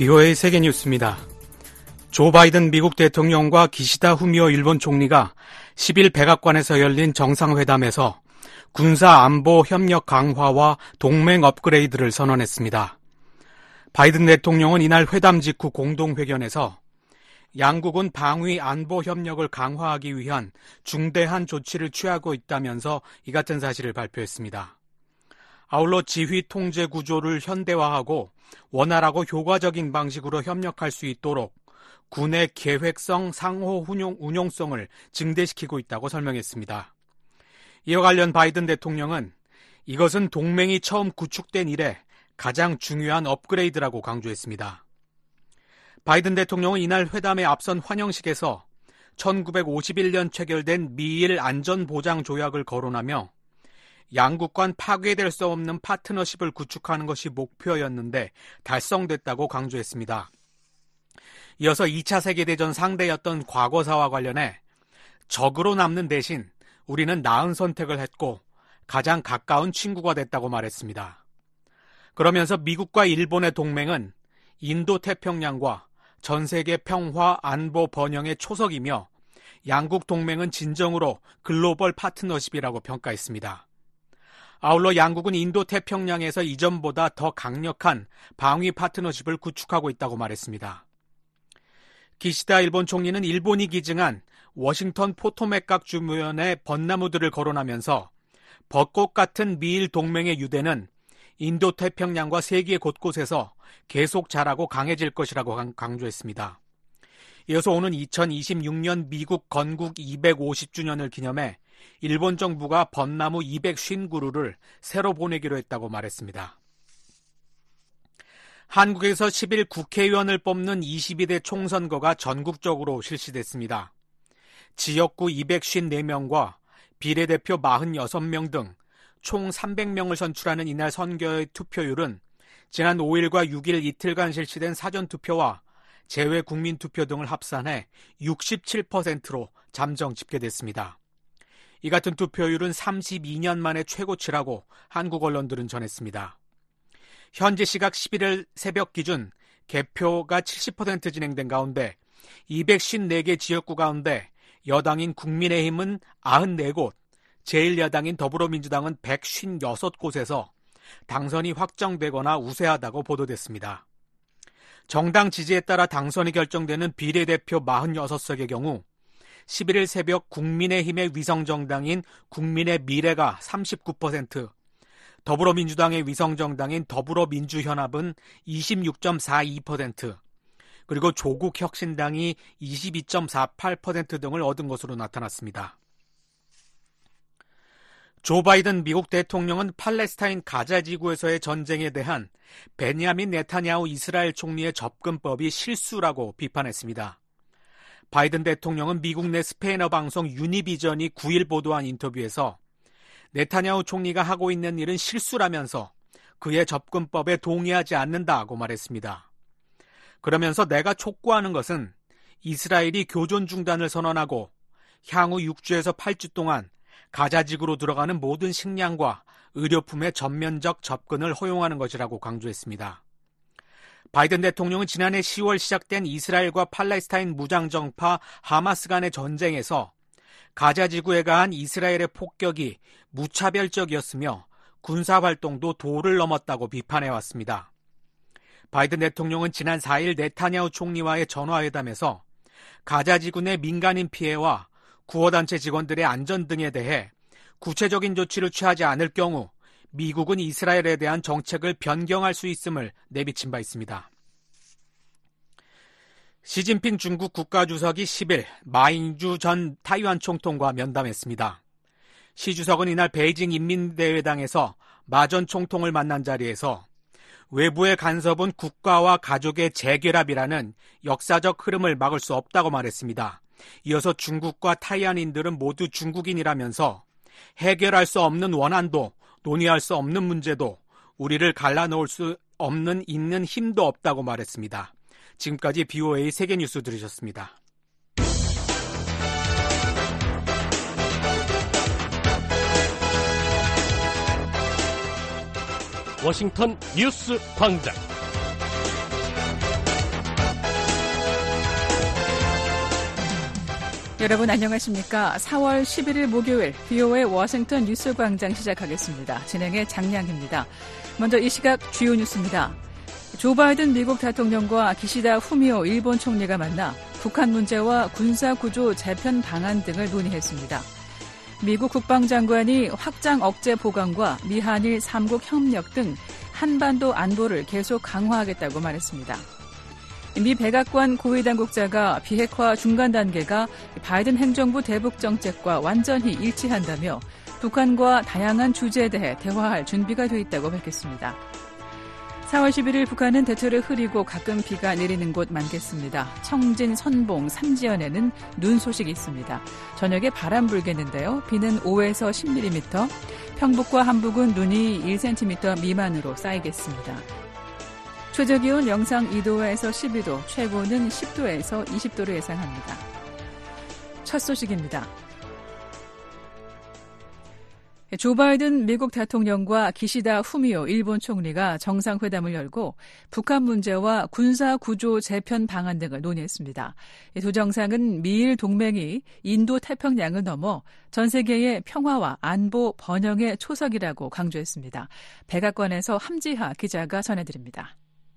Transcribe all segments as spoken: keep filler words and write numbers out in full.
비오에이 세계뉴스입니다. 조 바이든 미국 대통령과 기시다 후미오 일본 총리가 십일 백악관에서 열린 정상회담에서 군사안보 협력 강화와 동맹 업그레이드를 선언했습니다. 바이든 대통령은 이날 회담 직후 공동회견에서 양국은 방위 안보 협력을 강화하기 위한 중대한 조치를 취하고 있다면서 이 같은 사실을 발표했습니다. 아울러 지휘 통제 구조를 현대화하고 원활하고 효과적인 방식으로 협력할 수 있도록 군의 계획성, 상호 운용, 운용성을 증대시키고 있다고 설명했습니다. 이와 관련 바이든 대통령은 이것은 동맹이 처음 구축된 이래 가장 중요한 업그레이드라고 강조했습니다. 바이든 대통령은 이날 회담의 앞선 환영식에서 천구백오십일 년 체결된 미일 안전보장조약을 거론하며 양국 간 파괴될 수 없는 파트너십을 구축하는 것이 목표였는데 달성됐다고 강조했습니다. 이어서 이 차 세계대전 상대였던 과거사와 관련해 적으로 남는 대신 우리는 나은 선택을 했고 가장 가까운 친구가 됐다고 말했습니다. 그러면서 미국과 일본의 동맹은 인도태평양과 전 세계 평화, 안보, 번영의 초석이며 양국 동맹은 진정으로 글로벌 파트너십이라고 평가했습니다. 아울러 양국은 인도태평양에서 이전보다 더 강력한 방위 파트너십을 구축하고 있다고 말했습니다. 기시다 일본 총리는 일본이 기증한 워싱턴 포토맥각 주무연의 벚나무들을 거론하면서 벚꽃 같은 미일 동맹의 유대는 인도태평양과 세계 곳곳에서 계속 자라고 강해질 것이라고 강조했습니다. 이어서 오는 이천이십육 년 미국 건국 이백오십 주년을 기념해 일본 정부가 벚나무 이백오십 그루를 새로 보내기로 했다고 말했습니다. 한국에서 십일 국회의원을 뽑는 이십이 대 총선거가 전국적으로 실시됐습니다. 지역구 이백오십사 명과 비례대표 사십육 명 등 총 삼백 명을 선출하는 이날 선거의 투표율은 지난 오 일과 육 일 이틀간 실시된 사전투표와 재외국민투표 등을 합산해 육십칠 퍼센트로 잠정 집계됐습니다. 이 같은 투표율은 삼십이 년 만에 최고치라고 한국 언론들은 전했습니다. 현지 시각 십일 일 새벽 기준 개표가 칠십 퍼센트 진행된 가운데 이백오십사 개 지역구 가운데 여당인 국민의힘은 구십사 곳, 제일 야당인 더불어민주당은 백오십육 곳에서 당선이 확정되거나 우세하다고 보도됐습니다. 정당 지지에 따라 당선이 결정되는 비례대표 사십육 석의 경우 십일 일 새벽 국민의힘의 위성정당인 국민의 미래가 삼십구 퍼센트, 더불어민주당의 위성정당인 더불어민주연합은 이십육 점 사이 퍼센트, 그리고 조국혁신당이 이십이 점 사팔 퍼센트 등을 얻은 것으로 나타났습니다. 조 바이든 미국 대통령은 팔레스타인 가자 지구에서의 전쟁에 대한 베냐민 네타냐후 이스라엘 총리의 접근법이 실수라고 비판했습니다. 바이든 대통령은 미국 내 스페인어 방송 유니비전이 구 일 보도한 인터뷰에서 네타냐후 총리가 하고 있는 일은 실수라면서 그의 접근법에 동의하지 않는다고 말했습니다. 그러면서 내가 촉구하는 것은 이스라엘이 교전 중단을 선언하고 향후 육 주에서 팔 주 동안 가자지구로 들어가는 모든 식량과 의료품의 전면적 접근을 허용하는 것이라고 강조했습니다. 바이든 대통령은 지난해 시월 시작된 이스라엘과 팔레스타인 무장정파 하마스 간의 전쟁에서 가자지구에 가한 이스라엘의 폭격이 무차별적이었으며 군사활동도 도를 넘었다고 비판해왔습니다. 바이든 대통령은 지난 사 일 네타냐후 총리와의 전화회담에서 가자지구 내 민간인 피해와 구호단체 직원들의 안전 등에 대해 구체적인 조치를 취하지 않을 경우 미국은 이스라엘에 대한 정책을 변경할 수 있음을 내비친 바 있습니다. 시진핑 중국 국가주석이 십 일 마잉주 전 타이완 총통과 면담했습니다. 시 주석은 이날 베이징 인민대회당에서 마 전 총통을 만난 자리에서 외부의 간섭은 국가와 가족의 재결합이라는 역사적 흐름을 막을 수 없다고 말했습니다. 이어서 중국과 타이완인들은 모두 중국인이라면서 해결할 수 없는 원한도 논의할 수 없는 문제도 우리를 갈라놓을 수 없는 있는 힘도 없다고 말했습니다. 지금까지 비오에이 세계뉴스 들으셨습니다. 워싱턴 뉴스 광장. 여러분 안녕하십니까? 사월 십일일 목요일 비오에이 워싱턴 뉴스광장 시작하겠습니다. 진행의 장량입니다. 먼저 이 시각 주요 뉴스입니다. 조 바이든 미국 대통령과 기시다 후미오 일본 총리가 만나 북한 문제와 군사구조 재편 방안 등을 논의했습니다. 미국 국방장관이 확장 억제 보강과 미한일 삼국 협력 등 한반도 안보를 계속 강화하겠다고 말했습니다. 미 백악관 고위당국자가 비핵화 중간 단계가 바이든 행정부 대북 정책과 완전히 일치한다며 북한과 다양한 주제에 대해 대화할 준비가 돼 있다고 밝혔습니다. 사월 십일일 북한은 대체로 흐리고 가끔 비가 내리는 곳 많겠습니다. 청진, 선봉, 삼지연에는 눈 소식이 있습니다. 저녁에 바람 불겠는데요. 비는 오에서 십 밀리미터, 평북과 함북은 눈이 일 센티미터 미만으로 쌓이겠습니다. 최저기온 영상 이도에서 십이도, 최고는 십도에서 이십도를 예상합니다. 첫 소식입니다. 조 바이든 미국 대통령과 기시다 후미오 일본 총리가 정상회담을 열고 북한 문제와 군사구조 재편 방안 등을 논의했습니다. 두 정상은 미일 동맹이 인도 태평양을 넘어 전 세계의 평화와 안보 번영의 초석이라고 강조했습니다. 백악관에서 함지하 기자가 전해드립니다.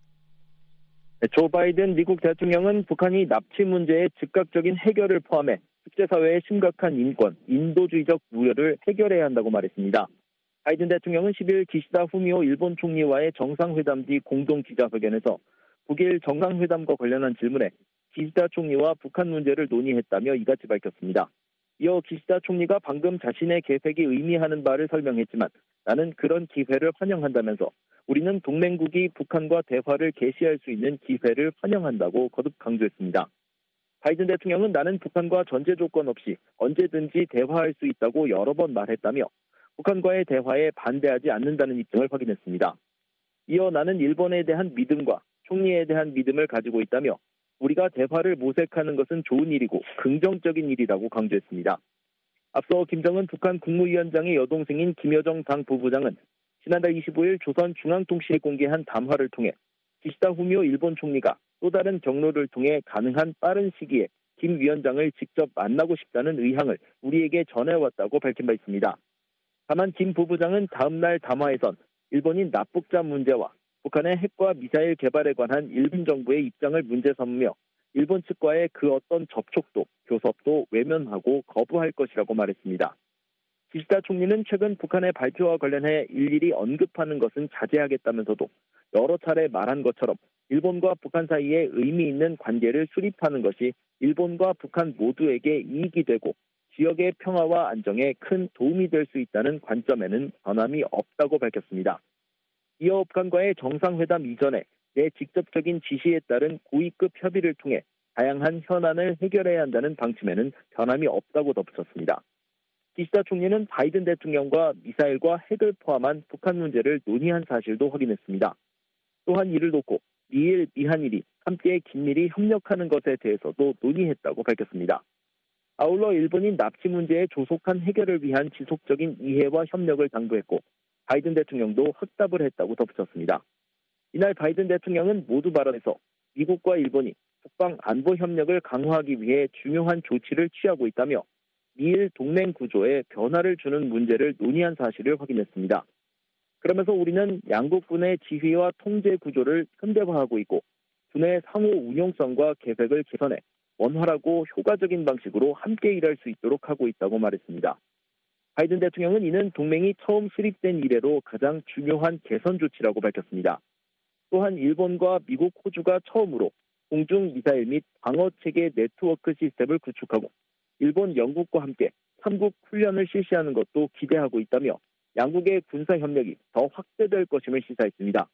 조 바이든 미국 대통령은 북한이 납치 문제의 즉각적인 해결을 포함해 국제사회의 심각한 인권, 인도주의적 우려를 해결해야 한다고 말했습니다. 바이든 대통령은 십일 기시다 후미오 일본 총리와의 정상회담 뒤 공동 기자회견에서 북일 정상회담과 관련한 질문에 기시다 총리와 북한 문제를 논의했다며 이같이 밝혔습니다. 이어 기시다 총리가 방금 자신의 계획이 의미하는 바를 설명했지만 나는 그런 기회를 환영한다면서 우리는 동맹국이 북한과 대화를 개시할 수 있는 기회를 환영한다고 거듭 강조했습니다. 바이든 대통령은 나는 북한과 전제 조건 없이 언제든지 대화할 수 있다고 여러 번 말했다며 북한과의 대화에 반대하지 않는다는 입장을 확인했습니다. 이어 나는 일본에 대한 믿음과 총리에 대한 믿음을 가지고 있다며 우리가 대화를 모색하는 것은 좋은 일이고 긍정적인 일이라고 강조했습니다. 앞서 김정은 북한 국무위원장의 여동생인 김여정 당 부부장은 지난달 이십오일 조선중앙통신에 공개한 담화를 통해 기시다 후미오 일본 총리가 또 다른 경로를 통해 가능한 빠른 시기에 김 위원장을 직접 만나고 싶다는 의향을 우리에게 전해왔다고 밝힌 바 있습니다. 다만 김 부부장은 다음날 담화에선 일본인 납북자 문제와 북한의 핵과 미사일 개발에 관한 일본 정부의 입장을 문제 삼으며 일본 측과의 그 어떤 접촉도 교섭도 외면하고 거부할 것이라고 말했습니다. 기시다 총리는 최근 북한의 발표와 관련해 일일이 언급하는 것은 자제하겠다면서도 여러 차례 말한 것처럼 일본과 북한 사이에 의미 있는 관계를 수립하는 것이 일본과 북한 모두에게 이익이 되고 지역의 평화와 안정에 큰 도움이 될 수 있다는 관점에는 변함이 없다고 밝혔습니다. 이어 북한과의 정상회담 이전에 내 직접적인 지시에 따른 고위급 협의를 통해 다양한 현안을 해결해야 한다는 방침에는 변함이 없다고 덧붙였습니다. 기시다 총리는 바이든 대통령과 미사일과 핵을 포함한 북한 문제를 논의한 사실도 확인했습니다. 또한 이를 놓고 미일, 미한일이 함께 긴밀히 협력하는 것에 대해서도 논의했다고 밝혔습니다. 아울러 일본인 납치 문제의 조속한 해결을 위한 지속적인 이해와 협력을 당부했고 바이든 대통령도 확답을 했다고 덧붙였습니다. 이날 바이든 대통령은 모두 발언에서 미국과 일본이 국방 안보 협력을 강화하기 위해 중요한 조치를 취하고 있다며 미일 동맹 구조에 변화를 주는 문제를 논의한 사실을 확인했습니다. 그러면서 우리는 양국군의 지휘와 통제 구조를 현대화하고 있고 군의 상호 운용성과 계획을 개선해 원활하고 효과적인 방식으로 함께 일할 수 있도록 하고 있다고 말했습니다. 바이든 대통령은 이는 동맹이 처음 수립된 이래로 가장 중요한 개선 조치라고 밝혔습니다. 또한 일본과 미국, 호주가 처음으로 공중 미사일 및 방어 체계 네트워크 시스템을 구축하고 일본, 영국과 함께 삼국 훈련을 실시하는 것도 기대하고 있다며 양국의 군사 협력이 더 확대될 것임을 시사했습니다.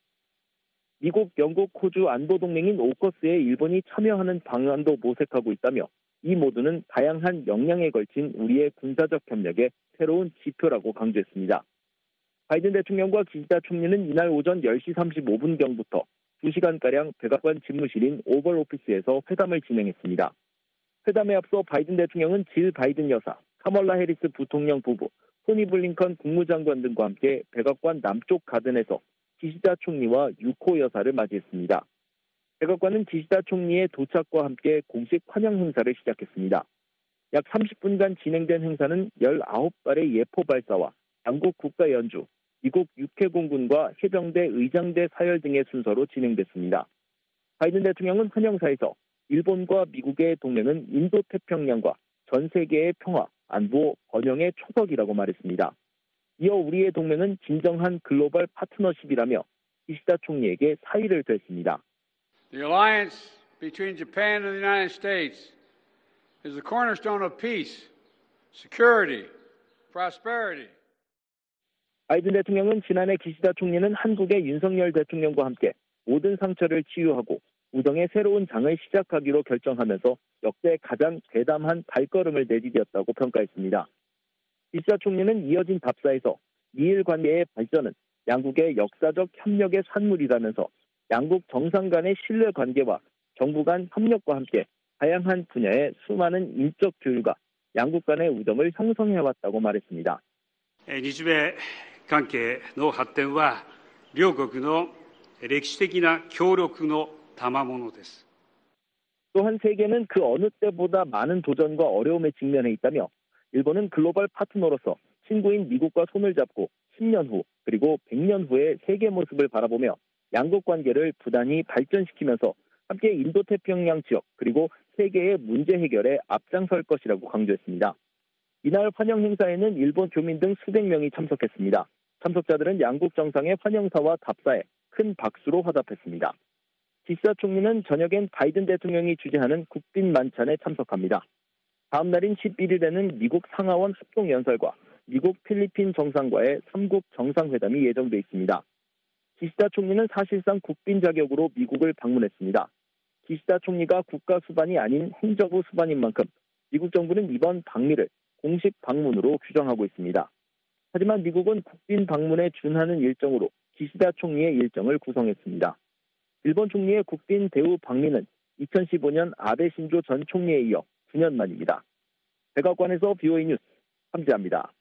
미국, 영국, 호주 안보동맹인 오커스에 일본이 참여하는 방안도 모색하고 있다며 이 모두는 다양한 역량에 걸친 우리의 군사적 협력의 새로운 지표라고 강조했습니다. 바이든 대통령과 기시다 총리는 이날 오전 열시 삼십오분경부터 두 시간가량 백악관 집무실인 오벌 오피스에서 회담을 진행했습니다. 회담에 앞서 바이든 대통령은 질 바이든 여사, 카멀라 해리스 부통령 부부, 토니 블링컨 국무장관 등과 함께 백악관 남쪽 가든에서 기시다 총리와 유코 여사를 맞이했습니다. 백악관은 기시다 총리의 도착과 함께 공식 환영 행사를 시작했습니다. 약 삼십 분간 진행된 행사는 열아홉 발의 예포 발사와 양국 국가 연주, 미국 육해공군과 해병대 의장대 사열 등의 순서로 진행됐습니다. 바이든 대통령은 환영사에서 일본과 미국의 동맹은 인도태평양과 전 세계의 평화, 안보, 번영의 초석이라고 말했습니다. 이어 우리의 동맹은 진정한 글로벌 파트너십이라며 기시다 총리에게 사의를 표했습니다. The alliance between Japan and the United States is the cornerstone of peace, security, prosperity. 바이든 대통령은 지난해 기시다 총리는 한국의 윤석열 대통령과 함께 모든 상처를 치유하고 우정의 새로운 장을 시작하기로 결정하면서 역대 가장 대담한 발걸음을 내디뎠다고 평가했습니다. 기시다 총리는 이어진 답사에서 미일 관계의 발전은 양국의 역사적 협력의 산물이라면서 양국 정상 간의 신뢰 관계와 정부 간 협력과 함께 다양한 분야의 수많은 인적 교류가 양국 간의 우정을 형성해왔다고 말했습니다. 日米関係の発展は両国の歴史的な協力の賜物です. 또한 세계는 그 어느 때보다 많은 도전과 어려움에 직면해 있다며 일본은 글로벌 파트너로서 친구인 미국과 손을 잡고 십 년 후 그리고 백 년 후의 세계 모습을 바라보며 양국 관계를 부단히 발전시키면서 함께 인도태평양 지역 그리고 세계의 문제 해결에 앞장설 것이라고 강조했습니다. 이날 환영 행사에는 일본 교민 등 수백 명이 참석했습니다. 참석자들은 양국 정상의 환영사와 답사에 큰 박수로 화답했습니다. 기시다 총리는 저녁엔 바이든 대통령이 주재하는 국빈 만찬에 참석합니다. 다음 날인 십일 일에는 미국 상하원 합동연설과 미국 필리핀 정상과의 삼국 정상회담이 예정돼 있습니다. 기시다 총리는 사실상 국빈 자격으로 미국을 방문했습니다. 기시다 총리가 국가 수반이 아닌 행정부 수반인 만큼 미국 정부는 이번 방미를 공식 방문으로 규정하고 있습니다. 하지만 미국은 국빈 방문에 준하는 일정으로 기시다 총리의 일정을 구성했습니다. 일본 총리의 국빈 대우 방미는 이천십오 년 아베 신조 전 총리에 이어 구 년 만입니다. 백악관에서 비오에이 뉴스 함지아입니다.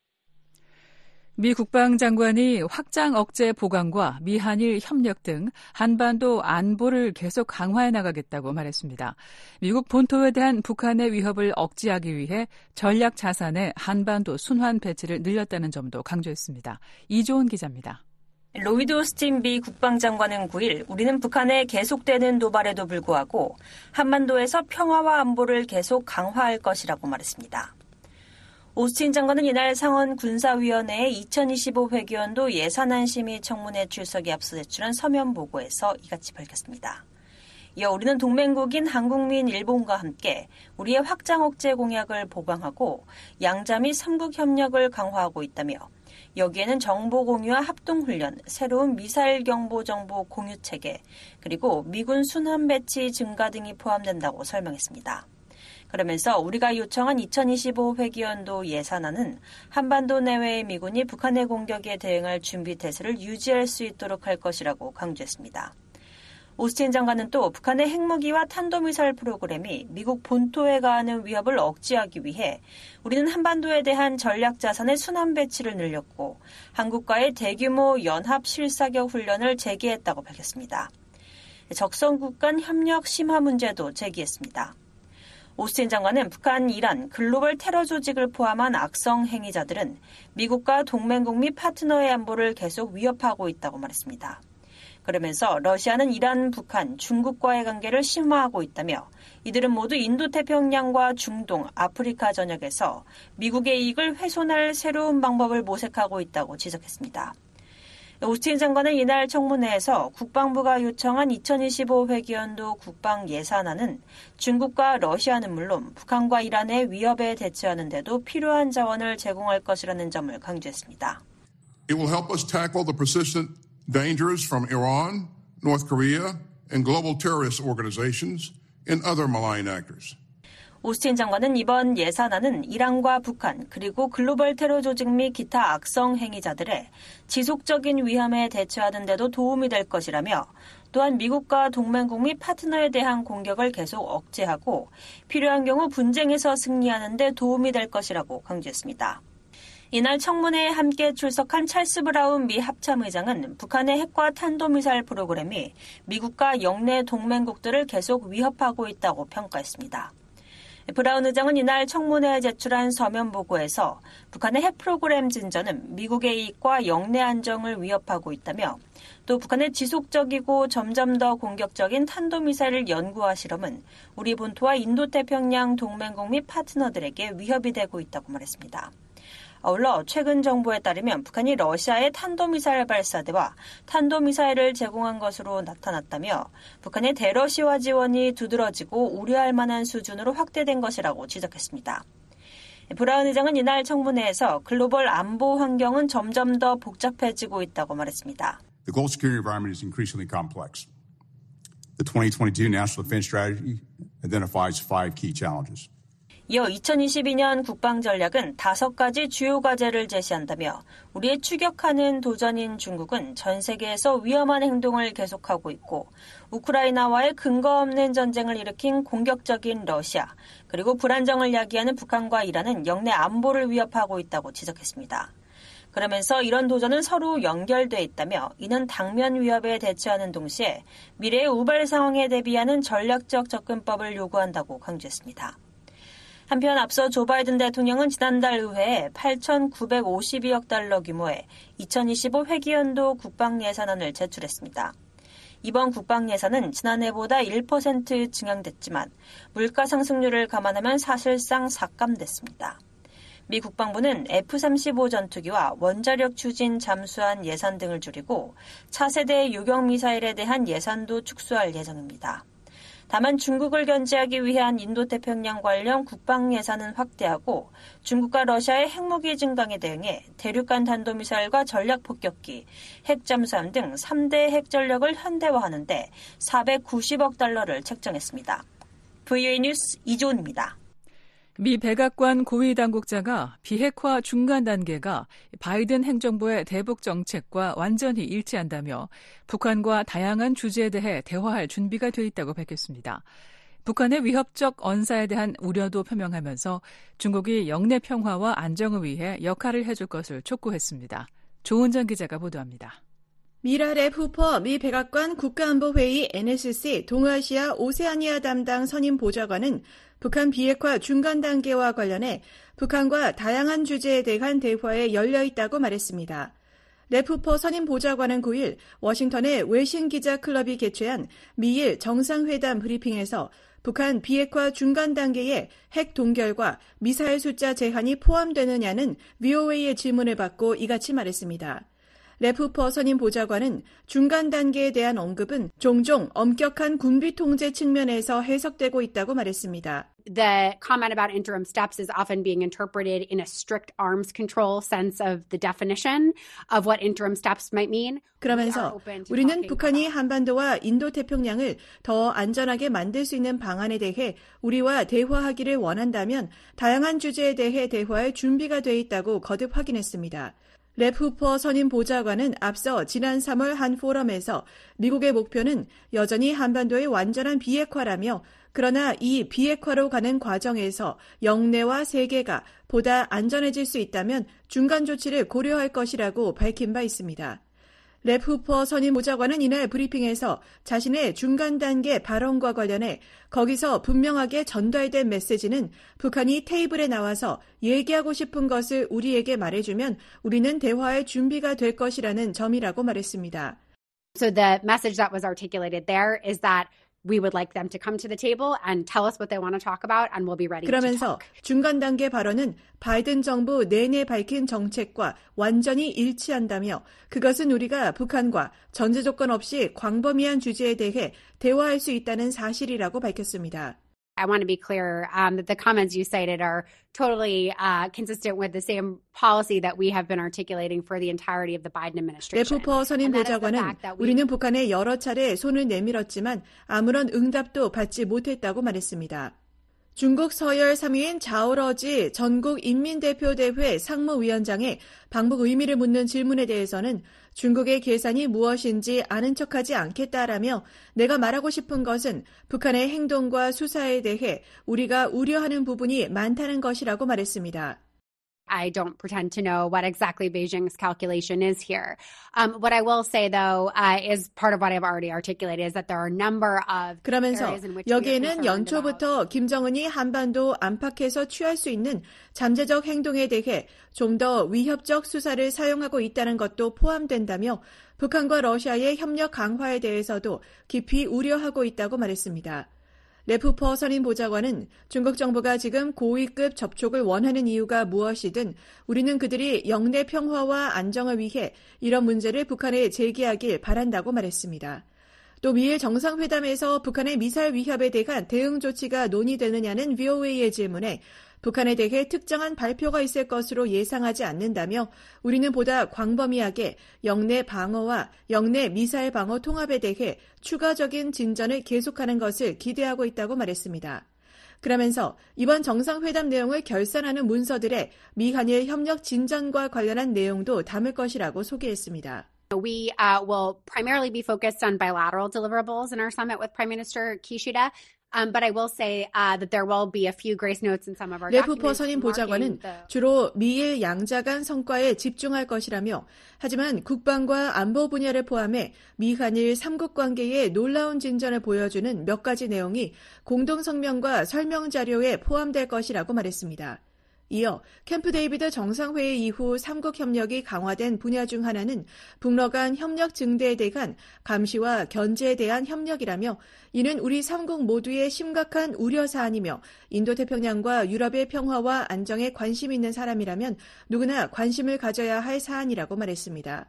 미 국방장관이 확장 억제 보강과 미한일 협력 등 한반도 안보를 계속 강화해 나가겠다고 말했습니다. 미국 본토에 대한 북한의 위협을 억제하기 위해 전략 자산의 한반도 순환 배치를 늘렸다는 점도 강조했습니다. 이조은 기자입니다. 로이드 오스틴 미 국방장관은 구 일 우리는 북한의 계속되는 도발에도 불구하고 한반도에서 평화와 안보를 계속 강화할 것이라고 말했습니다. 오스틴 장관은 이날 상원 군사위원회의 이천이십오 회기연도 예산안 심의 청문회 출석에 앞서 제출한 서면 보고에서 이같이 밝혔습니다. 이어 우리는 동맹국인 한국 및 일본과 함께 우리의 확장 억제 공약을 보강하고 양자 및 삼국 협력을 강화하고 있다며 여기에는 정보 공유와 합동훈련, 새로운 미사일 경보 정보 공유 체계, 그리고 미군 순환 배치 증가 등이 포함된다고 설명했습니다. 그러면서 우리가 요청한 이천이십오 회기연도 예산안은 한반도 내외의 미군이 북한의 공격에 대응할 준비 태세를 유지할 수 있도록 할 것이라고 강조했습니다. 오스틴 장관은 또 북한의 핵무기와 탄도미사일 프로그램이 미국 본토에 가하는 위협을 억제하기 위해 우리는 한반도에 대한 전략 자산의 순환 배치를 늘렸고 한국과의 대규모 연합 실사격 훈련을 재개했다고 밝혔습니다. 적성국 간 협력 심화 문제도 제기했습니다. 오스틴 장관은 북한, 이란, 글로벌 테러 조직을 포함한 악성 행위자들은 미국과 동맹국 및 파트너의 안보를 계속 위협하고 있다고 말했습니다. 그러면서 러시아는 이란, 북한, 중국과의 관계를 심화하고 있다며 이들은 모두 인도태평양과 중동, 아프리카 전역에서 미국의 이익을 훼손할 새로운 방법을 모색하고 있다고 지적했습니다. 오스틴 장관은 이날 청문회에서 국방부가 요청한 이천이십오 회기연도 국방 예산안은 중국과 러시아는 물론 북한과 이란의 위협에 대처하는 데도 필요한 자원을 제공할 것이라는 점을 강조했습니다. It will help us tackle the persistent dangers from Iran, North Korea, and global terrorist organizations and other malign actors. 오스틴 장관은 이번 예산안은 이란과 북한 그리고 글로벌 테러 조직 및 기타 악성 행위자들의 지속적인 위험에 대처하는 데도 도움이 될 것이라며 또한 미국과 동맹국 및 파트너에 대한 공격을 계속 억제하고 필요한 경우 분쟁에서 승리하는 데 도움이 될 것이라고 강조했습니다. 이날 청문회에 함께 출석한 찰스 브라운 미 합참의장은 북한의 핵과 탄도미사일 프로그램이 미국과 영내 동맹국들을 계속 위협하고 있다고 평가했습니다. 브라운 의장은 이날 청문회에 제출한 서면 보고에서 북한의 핵 프로그램 진전은 미국의 이익과 영내 안정을 위협하고 있다며 또 북한의 지속적이고 점점 더 공격적인 탄도미사일 연구와 실험은 우리 본토와 인도태평양 동맹국 및 파트너들에게 위협이 되고 있다고 말했습니다. 아울러 최근 정보에 따르면 북한이 러시아의 탄도미사일 발사대와 탄도미사일을 제공한 것으로 나타났다며 북한의 대러시아 지원이 두드러지고 우려할 만한 수준으로 확대된 것이라고 지적했습니다. 브라운 의장은 이날 청문회에서 글로벌 안보 환경은 점점 더 복잡해지고 있다고 말했습니다. The global security environment is increasingly complex. The twenty twenty-two National Defense Strategy identifies five key challenges. 이어 이천이십이 년 국방전략은 다섯 가지 주요 과제를 제시한다며 우리의 추격하는 도전인 중국은 전 세계에서 위험한 행동을 계속하고 있고 우크라이나와의 근거 없는 전쟁을 일으킨 공격적인 러시아 그리고 불안정을 야기하는 북한과 이란은 영내 안보를 위협하고 있다고 지적했습니다. 그러면서 이런 도전은 서로 연결돼 있다며 이는 당면 위협에 대처하는 동시에 미래의 우발 상황에 대비하는 전략적 접근법을 요구한다고 강조했습니다. 한편 앞서 조 바이든 대통령은 지난달 의회에 팔천구백오십이억 달러 규모의 이천이십오 회기연도 국방예산안을 제출했습니다. 이번 국방예산은 지난해보다 일 퍼센트 증액됐지만 물가 상승률을 감안하면 사실상 삭감됐습니다. 미 국방부는 에프 삼십오 전투기와 원자력 추진 잠수함 예산 등을 줄이고 차세대 요격미사일에 대한 예산도 축소할 예정입니다. 다만 중국을 견제하기 위한 인도태평양 관련 국방 예산은 확대하고 중국과 러시아의 핵무기 증강에 대응해 대륙간 탄도미사일과 전략폭격기, 핵잠수함 등 삼 대 핵전력을 현대화하는 데 사백구십억 달러를 책정했습니다. 브이오에이 뉴스 이조은입니다. 미 백악관 고위 당국자가 비핵화 중간 단계가 바이든 행정부의 대북 정책과 완전히 일치한다며 북한과 다양한 주제에 대해 대화할 준비가 돼 있다고 밝혔습니다. 북한의 위협적 언사에 대한 우려도 표명하면서 중국이 영내 평화와 안정을 위해 역할을 해줄 것을 촉구했습니다. 조은정 기자가 보도합니다. 미라랩 후퍼 미 백악관 국가안보회의 엔에스씨 동아시아 오세아니아 담당 선임 보좌관은 북한 비핵화 중간 단계와 관련해 북한과 다양한 주제에 대한 대화에 열려 있다고 말했습니다. 랩 후퍼 선임 보좌관은 구일 워싱턴의 외신 기자 클럽이 개최한 미일 정상회담 브리핑에서 북한 비핵화 중간 단계에 핵 동결과 미사일 숫자 제한이 포함되느냐는 브이오에이의 질문을 받고 이같이 말했습니다. 랩 후퍼 선임 보좌관은 중간 단계에 대한 언급은 종종 엄격한 군비 통제 측면에서 해석되고 있다고 말했습니다. The comment about interim steps is often being interpreted in a strict arms control sense of the definition of what interim steps might mean. 그러면서 우리는 북한이 한반도와 인도태평양을 더 안전하게 만들 수 있는 방안에 대해 우리와 대화하기를 원한다면 다양한 주제에 대해 대화할 준비가 돼 있다고 거듭 확인했습니다. 랩 후퍼 선임 보좌관은 앞서 지난 삼월 한 포럼에서 미국의 목표는 여전히 한반도의 완전한 비핵화라며 그러나 이 비핵화로 가는 과정에서 영내와 세계가 보다 안전해질 수 있다면 중간 조치를 고려할 것이라고 밝힌 바 있습니다. 랩 후퍼 선임 보좌관은 이날 브리핑에서 자신의 중간 단계 발언과 관련해 거기서 분명하게 전달된 메시지는 북한이 테이블에 나와서 얘기하고 싶은 것을 우리에게 말해주면 우리는 대화할 준비가 될 것이라는 점이라고 말했습니다. So the message that was articulated there is that we would like them to come to the table and tell us what they want to talk about and we'll be ready to 그러면서 talk. 중간 단계 발언은 바이든 정부 내내 밝힌 정책과 완전히 일치한다며 그것은 우리가 북한과 전제 조건 없이 광범위한 주제에 대해 대화할 수 있다는 사실이라고 밝혔습니다. I want to be clear um, that the comments you cited are totally uh, consistent with the same policy that we have been articulating for the entirety of the Biden administration. 랩 후퍼 선임 보좌관은 우리는 북한에 여러 차례 손을 내밀었지만 아무런 응답도 받지 못했다고 말했습니다. 중국 서열 삼 위인 자오러지 전국인민대표대회 상무위원장의 방북 의미를 묻는 질문에 대해서는 중국의 계산이 무엇인지 아는 척하지 않겠다라며 내가 말하고 싶은 것은 북한의 행동과 수사에 대해 우리가 우려하는 부분이 많다는 것이라고 말했습니다. I don't pretend to know what exactly Beijing's calculation is here. Um, what I will say, though, uh, is part of what I've already articulated is that there are a number of 그러면서 areas in which we are 여기에는 concerned 연초부터 김정은이 한반도 안팎에서 취할 수 있는 잠재적 행동에 대해 좀 더 위협적 수사를 사용하고 있다는 것도 포함된다며 북한과 러시아의 협력 강화에 대해서도 깊이 우려하고 있다고 말했습니다. 레프퍼 선임 보좌관은 중국 정부가 지금 고위급 접촉을 원하는 이유가 무엇이든 우리는 그들이 영내 평화와 안정을 위해 이런 문제를 북한에 제기하길 바란다고 말했습니다. 또 미일 정상회담에서 북한의 미사일 위협에 대한 대응 조치가 논의되느냐는 브이오에이의 질문에 북한에 대해 특정한 발표가 있을 것으로 예상하지 않는다며 우리는 보다 광범위하게 영내 방어와 영내 미사일 방어 통합에 대해 추가적인 진전을 계속하는 것을 기대하고 있다고 말했습니다. 그러면서 이번 정상회담 내용을 결산하는 문서들에 미한일 협력 진전과 관련한 내용도 담을 것이라고 소개했습니다. We uh, will primarily be focused on bilateral deliverables in our summit with Prime Minister Kishida. Um, but I will say uh, that there will be a few grace notes in some of our 레프퍼 documents. 선임 보좌관은 주로 미일 양자 간 성과에 집중할 것이라며 하지만 국방과 안보 분야를 포함해 미한일 삼국 관계의 놀라운 진전을 보여주는 몇 가지 내용이 공동성명과 설명자료에 포함될 것이라고 말했습니다. 이어 캠프 데이비드 정상회의 이후 삼국 협력이 강화된 분야 중 하나는 북러 간 협력 증대에 대한 감시와 견제에 대한 협력이라며 이는 우리 삼국 모두의 심각한 우려사안이며 인도태평양과 유럽의 평화와 안정에 관심 있는 사람이라면 누구나 관심을 가져야 할 사안이라고 말했습니다.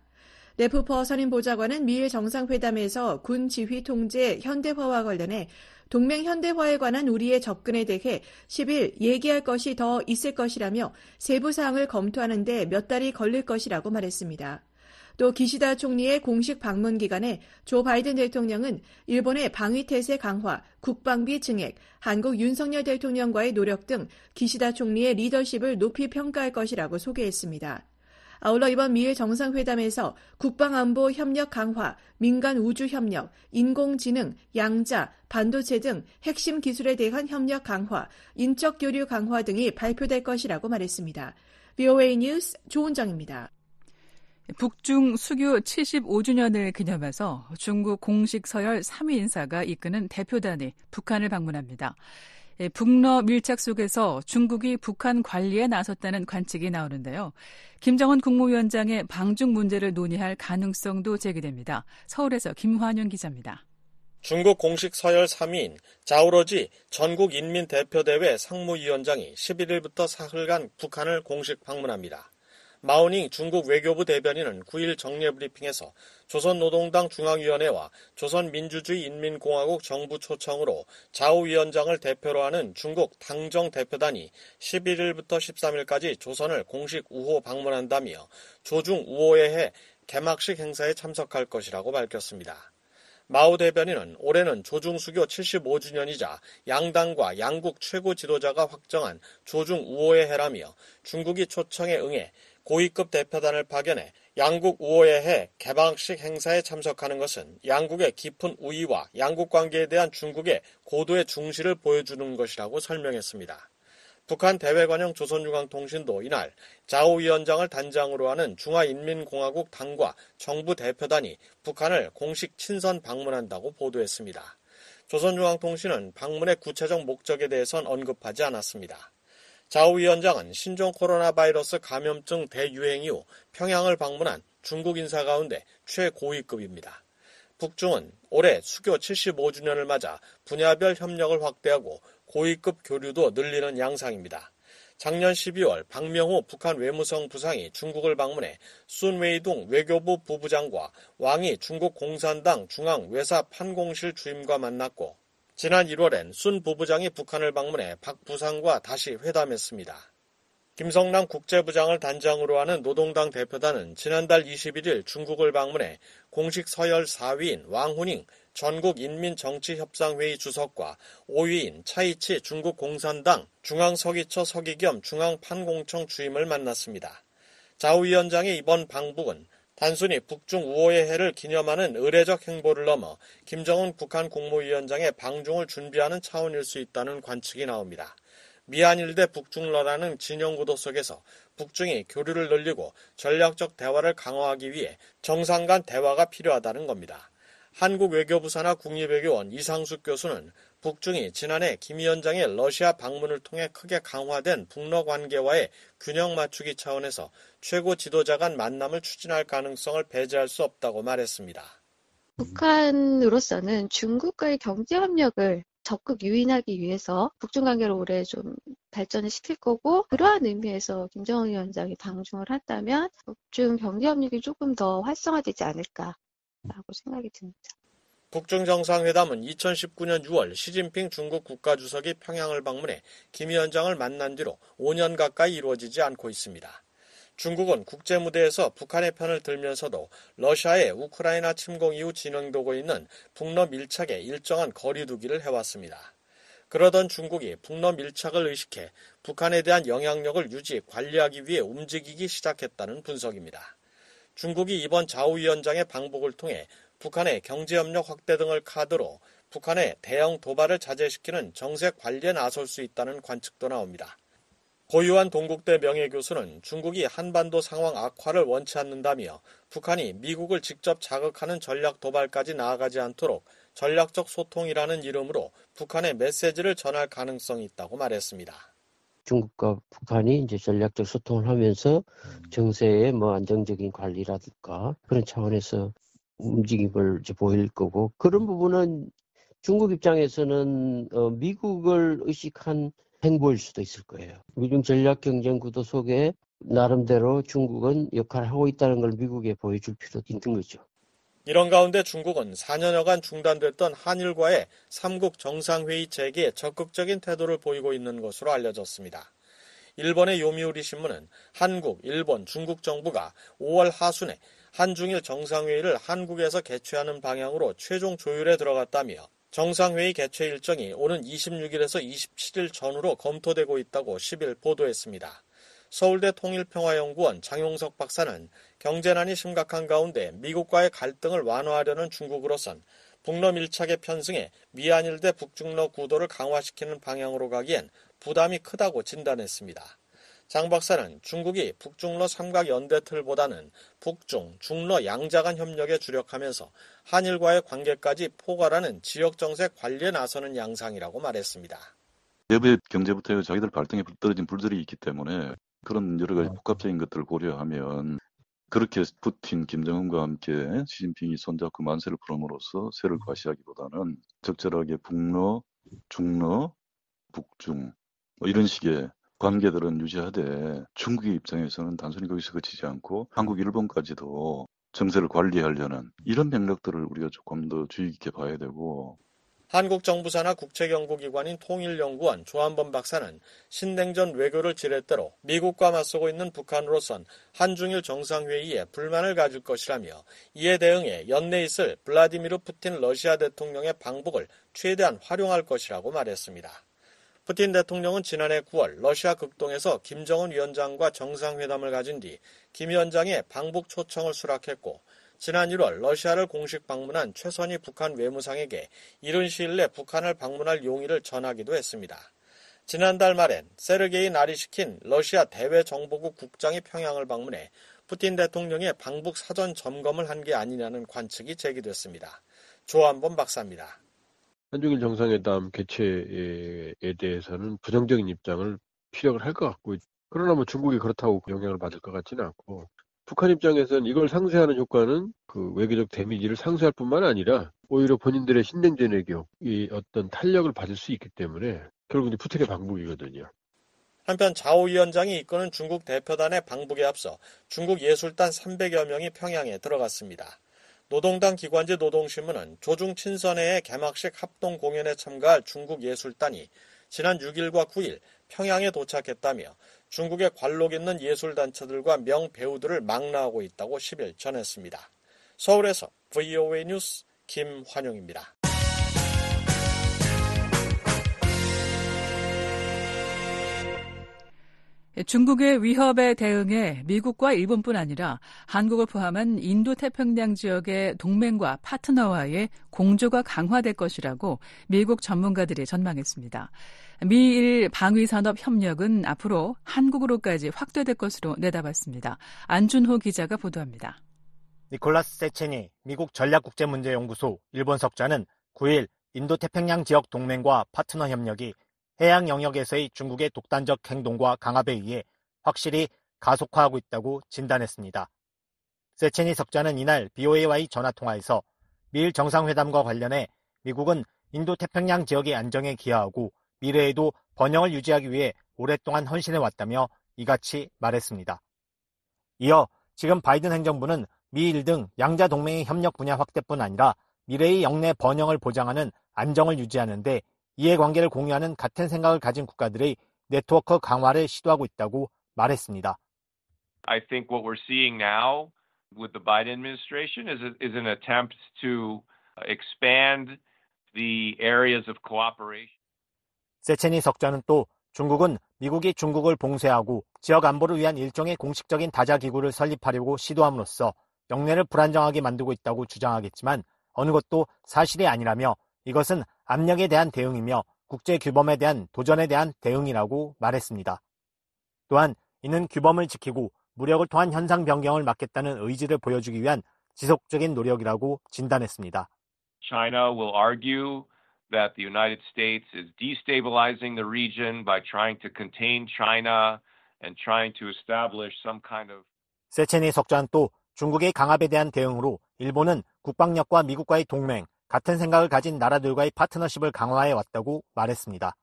레프퍼 선임 보좌관은 미일 정상회담에서 군 지휘 통제 현대화와 관련해 동맹 현대화에 관한 우리의 접근에 대해 십일 얘기할 것이 더 있을 것이라며 세부 사항을 검토하는 데 몇 달이 걸릴 것이라고 말했습니다. 또 기시다 총리의 공식 방문 기간에 조 바이든 대통령은 일본의 방위태세 강화, 국방비 증액, 한국 윤석열 대통령과의 노력 등 기시다 총리의 리더십을 높이 평가할 것이라고 소개했습니다. 아울러 이번 미일 정상회담에서 국방안보 협력 강화, 민간 우주 협력, 인공지능, 양자, 반도체 등 핵심 기술에 대한 협력 강화, 인적 교류 강화 등이 발표될 것이라고 말했습니다. 브이오에이 뉴스 조은정입니다. 북중 수교 칠십오 주년을 기념해서 중국 공식 서열 삼 위 인사가 이끄는 대표단이 북한을 방문합니다. 북러 밀착 속에서 중국이 북한 관리에 나섰다는 관측이 나오는데요. 김정은 국무위원장의 방중 문제를 논의할 가능성도 제기됩니다. 서울에서 김환윤 기자입니다. 중국 공식 서열 삼 위인 자오러지 전국인민대표대회 상무위원장이 십일 일부터 사흘간 북한을 공식 방문합니다. 마오닝 중국 외교부 대변인은 구 일 정례 브리핑에서 조선노동당 중앙위원회와 조선민주주의인민공화국 정부 초청으로 자오 위원장을 대표로 하는 중국 당정 대표단이 십일 일부터 십삼 일까지 조선을 공식 우호 방문한다며 조중 우호회해 개막식 행사에 참석할 것이라고 밝혔습니다. 마오 대변인은 올해는 조중수교 칠십오 주년이자 양당과 양국 최고 지도자가 확정한 조중 우호의 해라며 중국이 초청에 응해 고위급 대표단을 파견해 양국 우호의 해 개막식 행사에 참석하는 것은 양국의 깊은 우위와 양국 관계에 대한 중국의 고도의 중시를 보여주는 것이라고 설명했습니다. 북한 대외관영 조선중앙통신도 이날 자오 위원장을 단장으로 하는 중화인민공화국 당과 정부 대표단이 북한을 공식 친선 방문한다고 보도했습니다. 조선중앙통신은 방문의 구체적 목적에 대해선 언급하지 않았습니다. 자오 위원장은 신종 코로나 바이러스 감염증 대유행 이후 평양을 방문한 중국 인사 가운데 최고위급입니다. 북중은 올해 수교 칠십오 주년을 맞아 분야별 협력을 확대하고 고위급 교류도 늘리는 양상입니다. 작년 십이월 박명호 북한 외무성 부상이 중국을 방문해 순웨이둥 외교부 부부장과 왕이 중국 공산당 중앙외사 판공실 주임과 만났고 지난 일월엔 순 부부장이 북한을 방문해 박 부상과 다시 회담했습니다. 김성남 국제부장을 단장으로 하는 노동당 대표단은 지난달 이십일 일 중국을 방문해 공식 서열 사 위인 왕후닝 전국인민정치협상회의 주석과 오 위인 차이치 중국 공산당 중앙서기처 서기 겸 중앙판공청 주임을 만났습니다. 자오 위원장의 이번 방북은 단순히 북중 우호의 해를 기념하는 의례적 행보를 넘어 김정은 북한 국무위원장의 방중을 준비하는 차원일 수 있다는 관측이 나옵니다. 미한일 대 북중러라는 진영 구도 속에서 북중이 교류를 늘리고 전략적 대화를 강화하기 위해 정상 간 대화가 필요하다는 겁니다. 한국 외교부 산하 국립외교원 이상숙 교수는 북중이 지난해 김 위원장의 러시아 방문을 통해 크게 강화된 북러 관계와의 균형 맞추기 차원에서 최고 지도자 간 만남을 추진할 가능성을 배제할 수 없다고 말했습니다. 북한으로서는 중국과의 경제협력을 적극 유인하기 위해서 북중 관계를 올해 좀 발전을 시킬 거고, 그러한 의미에서 김정은 위원장이 방중을 한다면 북중 경제협력이 조금 더 활성화되지 않을까라고 생각이 듭니다. 북중 정상회담은 이천십구 년 유월 시진핑 중국 국가주석이 평양을 방문해 김 위원장을 만난 뒤로 오 년 가까이 이루어지지 않고 있습니다. 중국은 국제무대에서 북한의 편을 들면서도 러시아의 우크라이나 침공 이후 진행되고 있는 북러 밀착에 일정한 거리 두기를 해왔습니다. 그러던 중국이 북러 밀착을 의식해 북한에 대한 영향력을 유지, 관리하기 위해 움직이기 시작했다는 분석입니다. 중국이 이번 자우 위원장의 방북을 통해 북한의 경제협력 확대 등을 카드로 북한의 대형 도발을 자제시키는 정세 관리에 나설 수 있다는 관측도 나옵니다. 고유한 동국대 명예교수는 중국이 한반도 상황 악화를 원치 않는다며 북한이 미국을 직접 자극하는 전략 도발까지 나아가지 않도록 전략적 소통이라는 이름으로 북한의 메시지를 전할 가능성이 있다고 말했습니다. 중국과 북한이 이제 전략적 소통을 하면서 정세의 뭐 안정적인 관리라든가 그런 차원에서 움직임을 이제 보일 거고, 그런 부분은 중국 입장에서는 어, 미국을 의식한 행보일 수도 있을 거예요. 미중 전략 경쟁 구도 속에 나름대로 중국은 역할을 하고 있다는 걸 미국에 보여줄 필요도 있는 거죠. 이런 가운데 중국은 사 년여간 중단됐던 한일과의 삼국 정상회의 재개에 적극적인 태도를 보이고 있는 것으로 알려졌습니다. 일본의 요미우리 신문은 한국, 일본, 중국 정부가 오월 하순에 한중일 정상회의를 한국에서 개최하는 방향으로 최종 조율에 들어갔다며 정상회의 개최 일정이 오는 이십육 일에서 이십칠 일 전후로 검토되고 있다고 십 일 보도했습니다. 서울대 통일평화연구원 장용석 박사는 경제난이 심각한 가운데 미국과의 갈등을 완화하려는 중국으로선 북러 밀착의 편승에 미한일 대 북중러 구도를 강화시키는 방향으로 가기엔 부담이 크다고 진단했습니다. 장 박사는 중국이 북중러 삼각연대 틀보다는 북중, 중러 양자 간 협력에 주력하면서 한일과의 관계까지 포괄하는 지역정세 관리에 나서는 양상이라고 말했습니다. 내부의 경제부터 자기들 발등에 떨어진 불들이 있기 때문에 그런 여러 가지 복합적인 것들을 고려하면 그렇게 푸틴, 김정은과 함께 시진핑이 손잡고 만세를 풀음으로써 세를 과시하기보다는 적절하게 북러, 중러, 북중 뭐 이런 식의 관계들은 유지하되 중국의 입장에서는 단순히 거기서 그치지 않고 한국, 일본까지도 정세를 관리하려는 이런 맥락들을 우리가 조금 더 주의 깊게 봐야 되고, 한국 정부 산하 국책연구기관인 통일연구원 조한범 박사는 신냉전 외교를 지렛대로 미국과 맞서고 있는 북한으로선 한중일 정상회의에 불만을 가질 것이라며 이에 대응해 연내 있을 블라디미르 푸틴 러시아 대통령의 방북을 최대한 활용할 것이라고 말했습니다. 푸틴 대통령은 지난해 구월 러시아 극동에서 김정은 위원장과 정상회담을 가진 뒤 김 위원장의 방북 초청을 수락했고, 지난 일월 러시아를 공식 방문한 최선희 북한 외무상에게 이른 시일 내 북한을 방문할 용의를 전하기도 했습니다. 지난달 말엔 세르게이 나리시킨 러시아 대외정보국 국장이 평양을 방문해 푸틴 대통령의 방북 사전 점검을 한 게 아니냐는 관측이 제기됐습니다. 조한범 박사입니다. 한중일 정상회담 개최에 대해서는 부정적인 입장을 피력을 할 것 같고, 그러나 뭐 중국이 그렇다고 영향을 받을 것 같지는 않고, 북한 입장에서는 이걸 상쇄하는 효과는 그 외교적 데미지를 상쇄할 뿐만 아니라 오히려 본인들의 신냉전 외교의 어떤 탄력을 받을 수 있기 때문에 결국 이제 푸틴의 방북이거든요. 한편 자오 위원장이 이끄는 중국 대표단의 방북에 앞서 중국 예술단 삼백여 명이 평양에 들어갔습니다. 노동당 기관지 노동신문은 조중 친선회의 개막식 합동 공연에 참가할 중국 예술단이 지난 육 일과 구 일 평양에 도착했다며 중국의 관록 있는 예술단체들과 명배우들을 망라하고 있다고 십 일 전했습니다. 서울에서 브이오에이 뉴스 김환용입니다. 중국의 위협에 대응해 미국과 일본뿐 아니라 한국을 포함한 인도태평양 지역의 동맹과 파트너와의 공조가 강화될 것이라고 미국 전문가들이 전망했습니다. 미일 방위산업 협력은 앞으로 한국으로까지 확대될 것으로 내다봤습니다. 안준호 기자가 보도합니다. 니콜라스 세체니 미국 전략국제문제연구소 일본 석좌는 구일 인도태평양 지역 동맹과 파트너 협력이 해양 영역에서의 중국의 독단적 행동과 강압에 의해 확실히 가속화하고 있다고 진단했습니다. 세체니 석좌는 이날 비오에이와의 전화통화에서 미일 정상회담과 관련해 미국은 인도태평양 지역의 안정에 기여하고 미래에도 번영을 유지하기 위해 오랫동안 헌신해왔다며 이같이 말했습니다. 이어 지금 바이든 행정부는 미일 등 양자 동맹의 협력 분야 확대뿐 아니라 미래의 영내 번영을 보장하는 안정을 유지하는 데 이해관계를 공유하는 같은 생각을 가진 국가들의 네트워크 강화를 시도하고 있다고 말했습니다. I think what we're seeing now with the Biden administration is, a, is an attempt to expand the areas of cooperation. 세체니 석좌는 또 중국은 미국이 중국을 봉쇄하고 지역 안보를 위한 일종의 공식적인 다자기구를 설립하려고 시도함으로써 영내를 불안정하게 만들고 있다고 주장하겠지만 어느 것도 사실이 아니라며 이것은 압력에 대한 대응이며 국제규범에 대한 도전에 대한 대응이라고 말했습니다. 또한 이는 규범을 지키고 무력을 통한 현상 변경을 막겠다는 의지를 보여주기 위한 지속적인 노력이라고 진단했습니다. China will argue that the United States is destabilizing the region by trying to contain China and trying to establish some kind of 세체니 석좌는 또 중국의 강압에 대한 대응으로 일본은 국방력과 미국과의 동맹, 같은 생각을 가진 나라들과의 파트너십을 강화해 왔다고 말했습니다.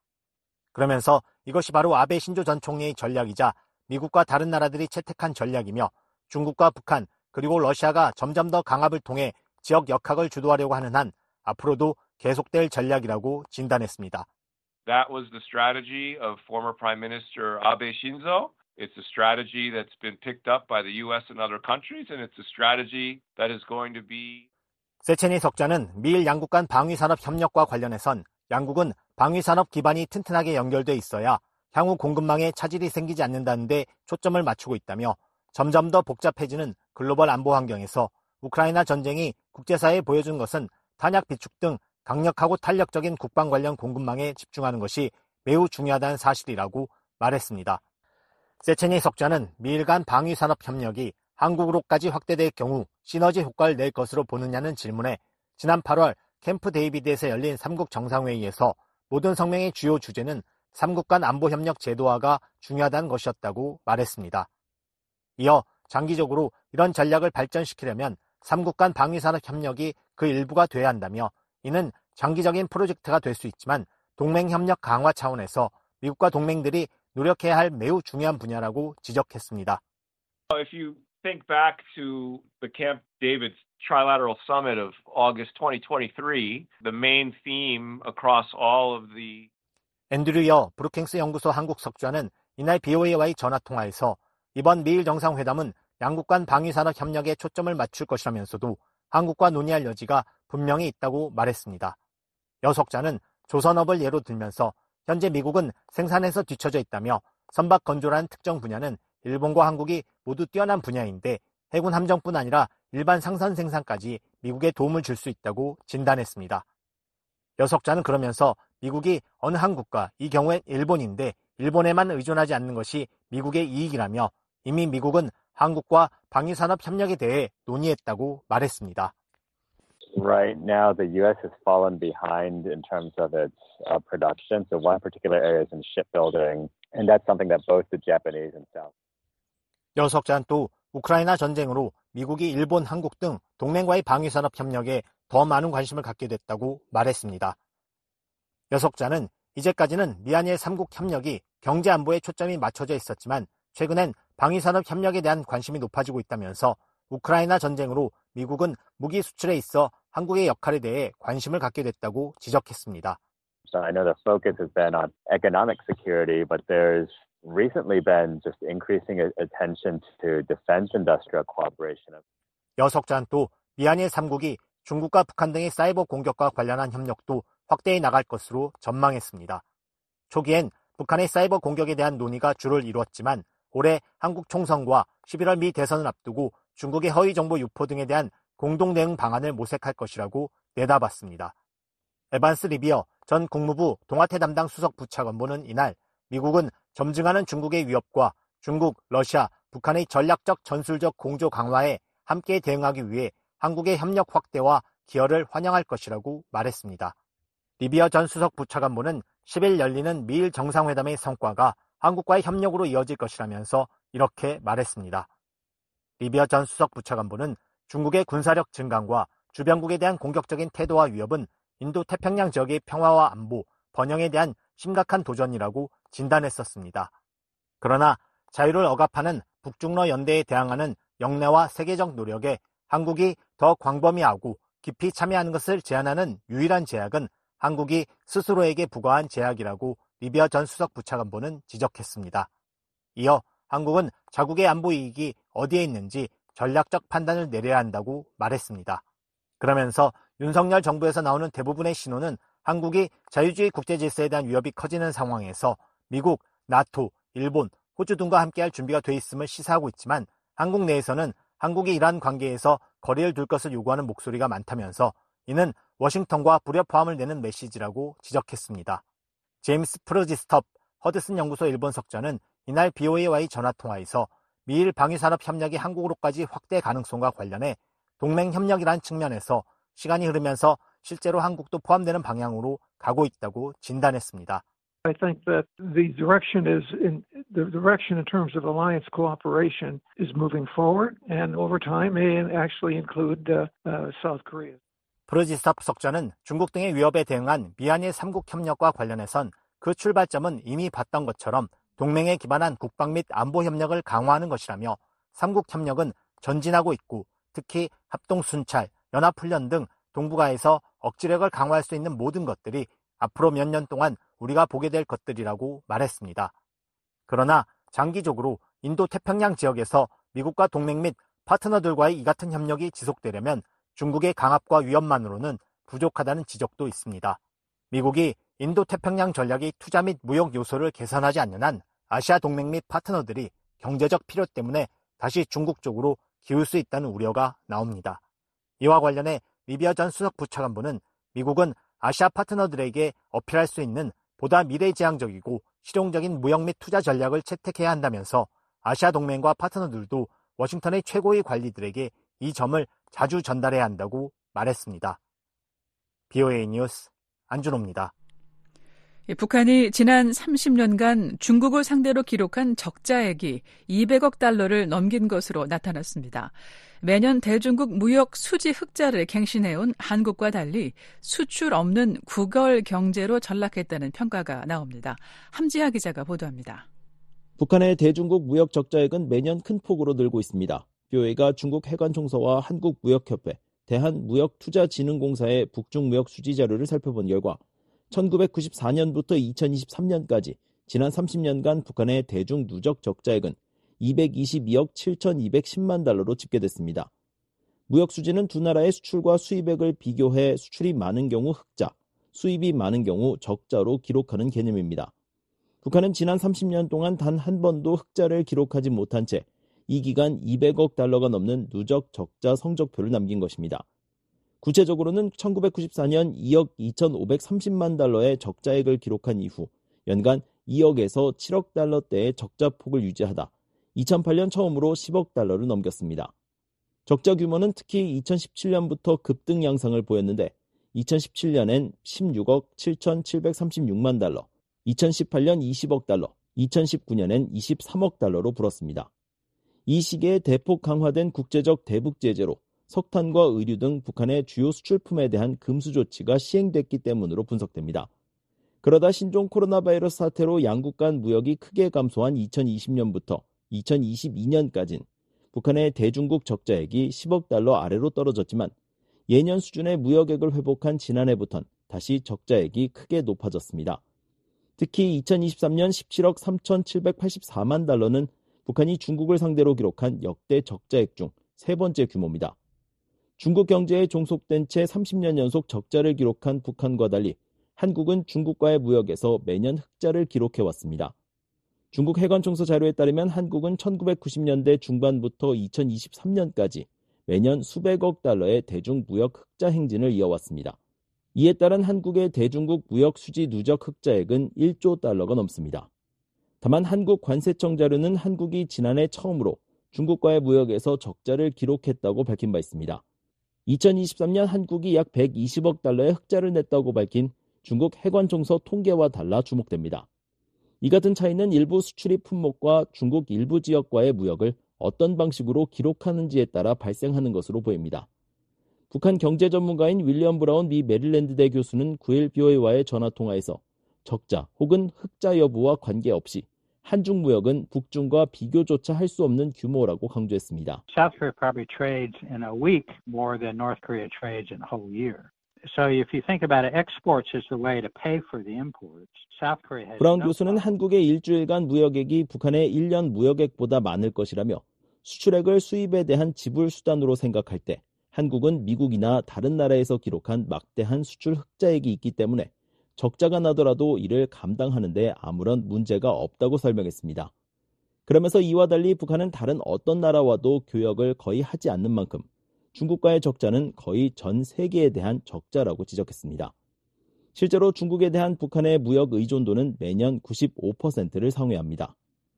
그러면서 이것이 바로 아베 신조 전 총리의 전략이자 미국과 다른 나라들이 채택한 전략이며 중국과 북한 그리고 러시아가 점점 더 강압을 통해 지역 역학을 주도하려고 하는 한 앞으로도 계속될 전략이라고 진단했습니다. That was the strategy of former Prime Minister Abe Shinzo. It's a strategy that's been picked up by the U S and other countries, and it's a strategy that is going to be 세체니 석좌는 미일 양국 간 방위산업 협력과 관련해선 양국은 방위산업 기반이 튼튼하게 연결돼 있어야 향후 공급망에 차질이 생기지 않는다는 데 초점을 맞추고 있다며 점점 더 복잡해지는 글로벌 안보 환경에서 우크라이나 전쟁이 국제사회에 보여준 것은 탄약 비축 등 강력하고 탄력적인 국방 관련 공급망에 집중하는 것이 매우 중요하다는 사실이라고 말했습니다. 세체니 석좌는 미일 간 방위산업 협력이 한국으로까지 확대될 경우 시너지 효과를 낼 것으로 보느냐는 질문에 지난 팔월 캠프 데이비드에서 열린 삼국 정상회의에서 모든 성명의 주요 주제는 삼국 간 안보협력 제도화가 중요하다는 것이었다고 말했습니다. 이어 장기적으로 이런 전략을 발전시키려면 삼국 간 방위산업 협력이 그 일부가 돼야 한다며 이는 장기적인 프로젝트가 될 수 있지만 동맹협력 강화 차원에서 미국과 동맹들이 노력해야 할 매우 중요한 분야라고 지적했습니다. If you think back to the Camp David Trilateral Summit of August twenty twenty-three, the main theme across all of the 앤드류 여 브루킹스 연구소 한국 석좌는 이날 비오에이와의 전화통화에서 이번 미일 정상회담은 양국 간 방위산업 협력에 초점을 맞출 것이라면서도 한국과 논의할 여지가 분명히 있다고 말했습니다. 여 석좌는 조선업을 예로 들면서 현재 미국은 생산에서 뒤처져 있다며 선박 건조라는 특정 분야는 일본과 한국이 모두 뛰어난 분야인데 해군 함정뿐 아니라 일반 상선 생산까지 미국에 도움을 줄 수 있다고 진단했습니다. 여 석좌는 그러면서 미국이 어느 한 국가, 이 경우엔 일본인데 일본에만 의존하지 않는 것이 미국의 이익이라며 이미 미국은 한국과 방위산업 협력에 대해 논의했다고 말했습니다. Right now, the U S has fallen behind in terms of its uh, production. So one particular area is in shipbuilding, and that's something that both the Japanese and South. 여 석좌는 또 우크라이나 전쟁으로 미국이 일본, 한국 등 동맹과의 방위산업 협력에 더 많은 관심을 갖게 됐다고 말했습니다. 여 석좌는 이제까지는 미한일 삼국 협력이 경제 안보에 초점이 맞춰져 있었지만 최근엔 방위산업 협력에 대한 관심이 높아지고 있다면서 우크라이나 전쟁으로 미국은 무기 수출에 있어 한국의 역할에 대해 관심을 갖게 됐다고 지적했습니다. So I know the focus has been on economic security, but there's recently been just increasing attention to defense industrial cooperation. 여 석좌는 또 미한일 삼국이 중국과 북한 등의 사이버 공격과 관련한 협력도 확대해 나갈 것으로 전망했습니다. 초기엔 북한의 사이버 공격에 대한 논의가 주를 이루었지만 올해 한국 총선과 십일월 미 대선을 앞두고 중국의 허위 정보 유포 등에 대한 공동 대응 방안을 모색할 것이라고 내다봤습니다. 에반스 리비어 전 국무부 동아태 담당 수석 부차관보는 이날 미국은 점증하는 중국의 위협과 중국, 러시아, 북한의 전략적 전술적 공조 강화에 함께 대응하기 위해 한국의 협력 확대와 기여를 환영할 것이라고 말했습니다. 리비어 전 수석 부차관보는 십일 열리는 미일 정상회담의 성과가 한국과의 협력으로 이어질 것이라면서 이렇게 말했습니다. 리비어 전 수석 부차관보는 중국의 군사력 증강과 주변국에 대한 공격적인 태도와 위협은 인도태평양 지역의 평화와 안보, 번영에 대한 심각한 도전이라고 진단했었습니다. 그러나 자유를 억압하는 북중러 연대에 대항하는 영내와 세계적 노력에 한국이 더 광범위하고 깊이 참여하는 것을 제한하는 유일한 제약은 한국이 스스로에게 부과한 제약이라고 리비어 전 수석 부차관보는 지적했습니다. 이어 한국은 자국의 안보 이익이 어디에 있는지 전략적 판단을 내려야 한다고 말했습니다. 그러면서 윤석열 정부에서 나오는 대부분의 신호는 한국이 자유주의 국제질서에 대한 위협이 커지는 상황에서 미국, 나토, 일본, 호주 등과 함께할 준비가 돼 있음을 시사하고 있지만 한국 내에서는 한국이 이러한 관계에서 거리를 둘 것을 요구하는 목소리가 많다면서 이는 워싱턴과 불협화음을 내는 메시지라고 지적했습니다. 제임스 프르지스톱 허드슨 연구소 일본 석자는 이날 비오에이와의 전화통화에서 미일 방위산업 협력이 한국으로까지 확대 가능성과 관련해 동맹협력이라는 측면에서 시간이 흐르면서 실제로 한국도 포함되는 방향으로 가고 있다고 진단했습니다. I think that the direction is in the direction in terms of alliance cooperation is moving forward, and over time may actually include uh, uh, South Korea. 프르지스톱 석자는 중국 등의 위협에 대응한 미한일 삼국 협력과 관련해선 그 출발점은 이미 봤던 것처럼 동맹에 기반한 국방 및 안보 협력을 강화하는 것이라며 삼국 협력은 전진하고 있고 특히 합동순찰, 연합훈련 등 동북아에서 억지력을 강화할 수 있는 모든 것들이 앞으로 몇 년 동안 우리가 보게 될 것들이라고 말했습니다. 그러나 장기적으로 인도태평양 지역에서 미국과 동맹 및 파트너들과의 이 같은 협력이 지속되려면 중국의 강압과 위협만으로는 부족하다는 지적도 있습니다. 미국이 인도태평양 전략의 투자 및 무역 요소를 개선하지 않는 한 아시아 동맹 및 파트너들이 경제적 필요 때문에 다시 중국 쪽으로 기울 수 있다는 우려가 나옵니다. 이와 관련해 리비어 전 수석 부차관보는 미국은 아시아 파트너들에게 어필할 수 있는 보다 미래지향적이고 실용적인 무역 및 투자 전략을 채택해야 한다면서 아시아 동맹과 파트너들도 워싱턴의 최고위 관리들에게 이 점을 자주 전달해야 한다고 말했습니다. 비오에이 뉴스 안준호입니다. 북한이 지난 삼십 년간 중국을 상대로 기록한 적자액이 이백억 달러를 넘긴 것으로 나타났습니다. 매년 대중국 무역 수지 흑자를 갱신해온 한국과 달리 수출 없는 구걸 경제로 전락했다는 평가가 나옵니다. 함지하 기자가 보도합니다. 북한의 대중국 무역 적자액은 매년 큰 폭으로 늘고 있습니다. 비오에이가 중국 해관총서와 한국무역협회, 대한무역투자진흥공사의 북중무역 수지 자료를 살펴본 결과 천구백구십사 년부터 이천이십삼 년까지 지난 삼십 년간 북한의 대중 누적 적자액은 이백이십이억 칠천이백십만 달러로 집계됐습니다. 무역 수지는 두 나라의 수출과 수입액을 비교해 수출이 많은 경우 흑자, 수입이 많은 경우 적자로 기록하는 개념입니다. 북한은 지난 삼십 년 동안 단 한 번도 흑자를 기록하지 못한 채 이 기간 이백억 달러가 넘는 누적 적자 성적표를 남긴 것입니다. 구체적으로는 천구백구십사 년 이억 이천오백삼십만 달러의 적자액을 기록한 이후 연간 이억에서 칠억 달러대의 적자폭을 유지하다 이천팔 년 처음으로 십억 달러를 넘겼습니다. 적자 규모는 특히 이천십칠 년부터 급등 양상을 보였는데 이천십칠 년엔 십육억 칠천칠백삼십육만 달러, 이천십팔 년 이십억 달러, 이천십구 년엔 이십삼억 달러로 불었습니다. 이 시기에 대폭 강화된 국제적 대북 제재로 석탄과 의류 등 북한의 주요 수출품에 대한 금수 조치가 시행됐기 때문으로 분석됩니다. 그러다 신종 코로나 바이러스 사태로 양국 간 무역이 크게 감소한 이천이십 년부터 이천이십이 년까지는 북한의 대중국 적자액이 십억 달러 아래로 떨어졌지만 예년 수준의 무역액을 회복한 지난해부터는 다시 적자액이 크게 높아졌습니다. 특히 이천이십삼 년 십칠억 삼천칠백팔십사만 달러는 북한이 중국을 상대로 기록한 역대 적자액 중 세 번째 규모입니다. 중국 경제에 종속된 채 삼십 년 연속 적자를 기록한 북한과 달리 한국은 중국과의 무역에서 매년 흑자를 기록해왔습니다. 중국 해관총서 자료에 따르면 한국은 천구백구십 년대 중반부터 이천이십삼 년까지 매년 수백억 달러의 대중 무역 흑자 행진을 이어왔습니다. 이에 따른 한국의 대중국 무역 수지 누적 흑자액은 일조 달러가 넘습니다. 다만 한국 관세청 자료는 한국이 지난해 처음으로 중국과의 무역에서 적자를 기록했다고 밝힌 바 있습니다. 이천이십삼 년 한국이 약 백이십억 달러의 흑자를 냈다고 밝힌 중국 해관총서 통계와 달라 주목됩니다. 이 같은 차이는 일부 수출입 품목과 중국 일부 지역과의 무역을 어떤 방식으로 기록하는지에 따라 발생하는 것으로 보입니다. 북한 경제 전문가인 윌리엄 브라운 미 메릴랜드대 교수는 구일 비오에이와의 전화통화에서 적자 혹은 흑자 여부와 관계없이 한중 무역은 북중과 비교조차 할 수 없는 규모라고 강조했습니다. South Korea probably trades in a week more than North Korea trades in a whole year. So if you think about it, exports is the way to pay for the imports. South Korea has 브라운 교수는 한국의 일주일간 무역액이 북한의 일 년 무역액보다 많을 것이라며 수출액을 수입에 대한 지불 수단으로 생각할 때 한국은 미국이나 다른 나라에서 기록한 막대한 수출 흑자액이 있기 때문에 적자가 나더라도 이를 감당하는 데 아무런 문제가 없다고 설명했습니다. 그러면서 이와 달리 북한은 다른 어떤 나라와도 교역을 거의 하지 않는 만큼 중국과의 적자는 거의 전 세계에 대한 적자라고 지적했습니다. 실제로 중국에 대한 북한의 무역 의존도는 매년 구십오 퍼센트를 상회합니다.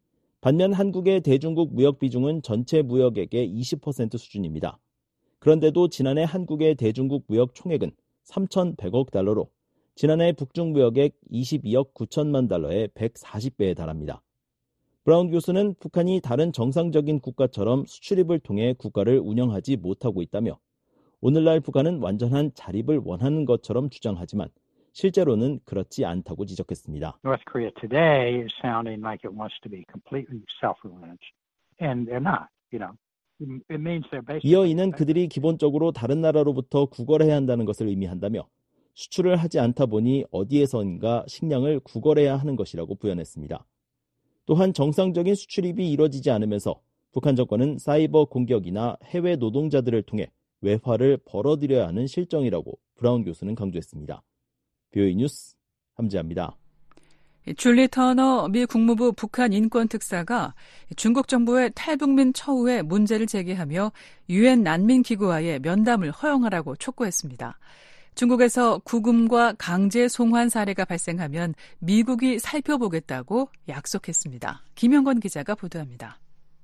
반면 한국의 대중국 무역 비중은 전체 무역액의 이십 퍼센트 수준입니다. 그런데도 지난해 한국의 대중국 무역 총액은 삼천백억 달러로 지난해 북중 무역액 이십이억 구천만 달러의 백사십 배에 달합니다. 브라운 교수는 북한이 다른 정상적인 국가처럼 수출입을 통해 국가를 운영하지 못하고 있다며 오늘날 북한은 완전한 자립을 원하는 것처럼 주장하지만 실제로는 그렇지 않다고 지적했습니다. North Korea today is sounding like it wants to be completely self-reliant, and they're not, you know. It means they're basically... 이어 이는 그들이 기본적으로 다른 나라로부터 구걸해야 한다는 것을 의미한다며 수출을 하지 않다 보니 어디에선가 식량을 구걸해야 하는 것이라고 부연했습니다. 또한 정상적인 수출입이 이뤄지지 않으면서 북한 정권은 사이버 공격이나 해외 노동자들을 통해 외화를 벌어들여야 하는 실정이라고 브라운 교수는 강조했습니다. 비오에이 뉴스 함지아입니다. 줄리 터너 미 국무부 북한 인권특사가 중국 정부의 탈북민 처우에 문제를 제기하며 유엔 난민기구와의 면담을 허용하라고 촉구했습니다. 중국에서 구금과 강제 송환 사례가 발생하면 미국이 살펴보겠다고 약속했습니다. 김영건 기자가 보도합니다.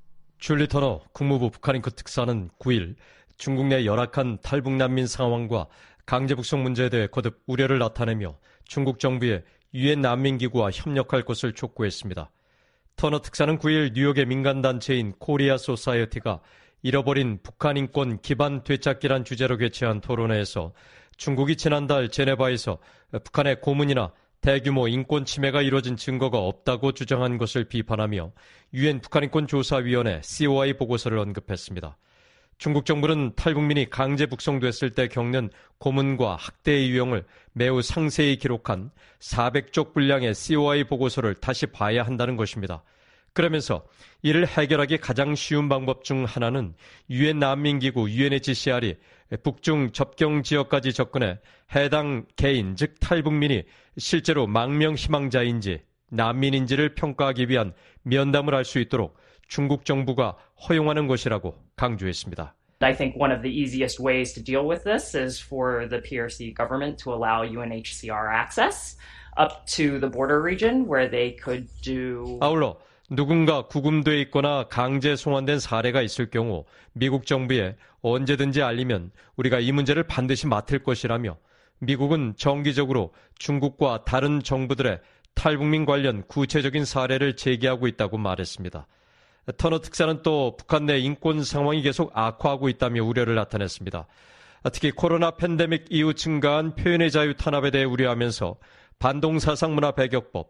줄리 터너 국무부 북한인권 특사는 구일 중국 내 열악한 탈북난민 상황과 강제 북송 문제에 대해 거듭 우려를 나타내며 중국 정부에 유엔 난민기구와 협력할 것을 촉구했습니다. 터너 특사는 구일 뉴욕의 민간단체인 코리아 소사이어티가 잃어버린 북한 인권 기반 되찾기란 주제로 개최한 토론회에서 중국이 지난달 제네바에서 북한의 고문이나 대규모 인권 침해가 이뤄진 증거가 없다고 주장한 것을 비판하며 유엔 북한인권조사위원회 씨오아이 보고서를 언급했습니다. 중국 정부는 탈북민이 강제 북송됐을 때 겪는 고문과 학대의 유형을 매우 상세히 기록한 사백 쪽 분량의 씨오아이 보고서를 다시 봐야 한다는 것입니다. 그러면서 이를 해결하기 가장 쉬운 방법 중 하나는 유엔 난민기구 유엔에이치씨알이 북중 접경 지역까지 접근해 해당 개인, 즉 탈북민이 실제로 망명 희망자인지 난민인지를 평가하기 위한 면담을 할 수 있도록 중국 정부가 허용하는 것이라고 강조했습니다. I think one of the easiest ways to deal with this is for the 피알씨 government to allow 유엔에이치씨알 access up to the border region where they could do... 아울러 누군가 구금돼 있거나 강제 송환된 사례가 있을 경우 미국 정부에 언제든지 알리면 우리가 이 문제를 반드시 맡을 것이라며 미국은 정기적으로 중국과 다른 정부들의 탈북민 관련 구체적인 사례를 제기하고 있다고 말했습니다. 터너 특사는 또 북한 내 인권 상황이 계속 악화하고 있다며 우려를 나타냈습니다. 특히 코로나 팬데믹 이후 증가한 표현의 자유 탄압에 대해 우려하면서 반동사상문화 배격법,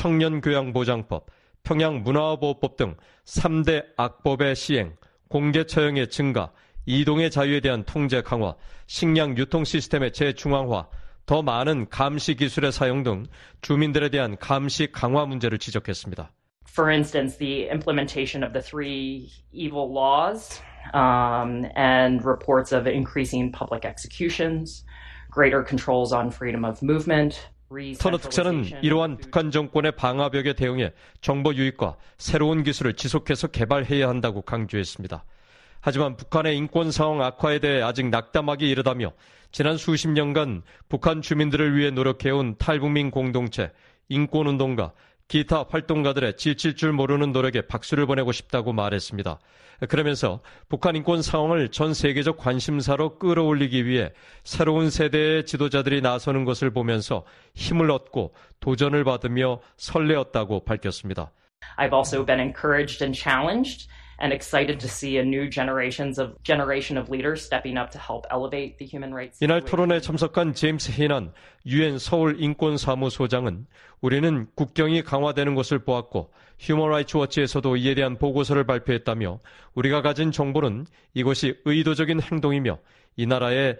청년교양보장법, 평양문화보호법 등 삼 대 악법의 시행, 공개 처형의 증가, 이동의 자유에 대한 통제 강화, 식량 유통 시스템의 재중앙화, 더 많은 감시 기술의 사용 등 주민들에 대한 감시 강화 문제를 지적했습니다. For instance, the implementation of the three evil laws um, and reports of increasing public executions, greater controls on freedom of movement, 터너 특사는 이러한 북한 정권의 방화벽에 대응해 정보 유입과 새로운 기술을 지속해서 개발해야 한다고 강조했습니다. 하지만 북한의 인권 상황 악화에 대해 아직 낙담하기 이르다며 지난 수십 년간 북한 주민들을 위해 노력해온 탈북민 공동체, 인권운동가, 기타 활동가들의 지칠 줄 모르는 노력에 박수를 보내고 싶다고 말했습니다. 그러면서 북한 인권 상황을 전 세계적 관심사로 끌어올리기 위해 새로운 세대의 지도자들이 나서는 것을 보면서 힘을 얻고 도전을 받으며 설레었다고 밝혔습니다. I've also been encouraged and challenged and excited to see a new generations of generation of leaders stepping up to help elevate the human rights. 이날 토론에 참석한 제임스 헤난 유엔 서울 인권사무소장은 우리는 국경이 강화되는 것을 보았고 휴먼 라이츠 워치에서도 이에 대한 보고서를 발표했다며 우리가 가진 정보는 이것이 의도적인 행동이며 이 나라의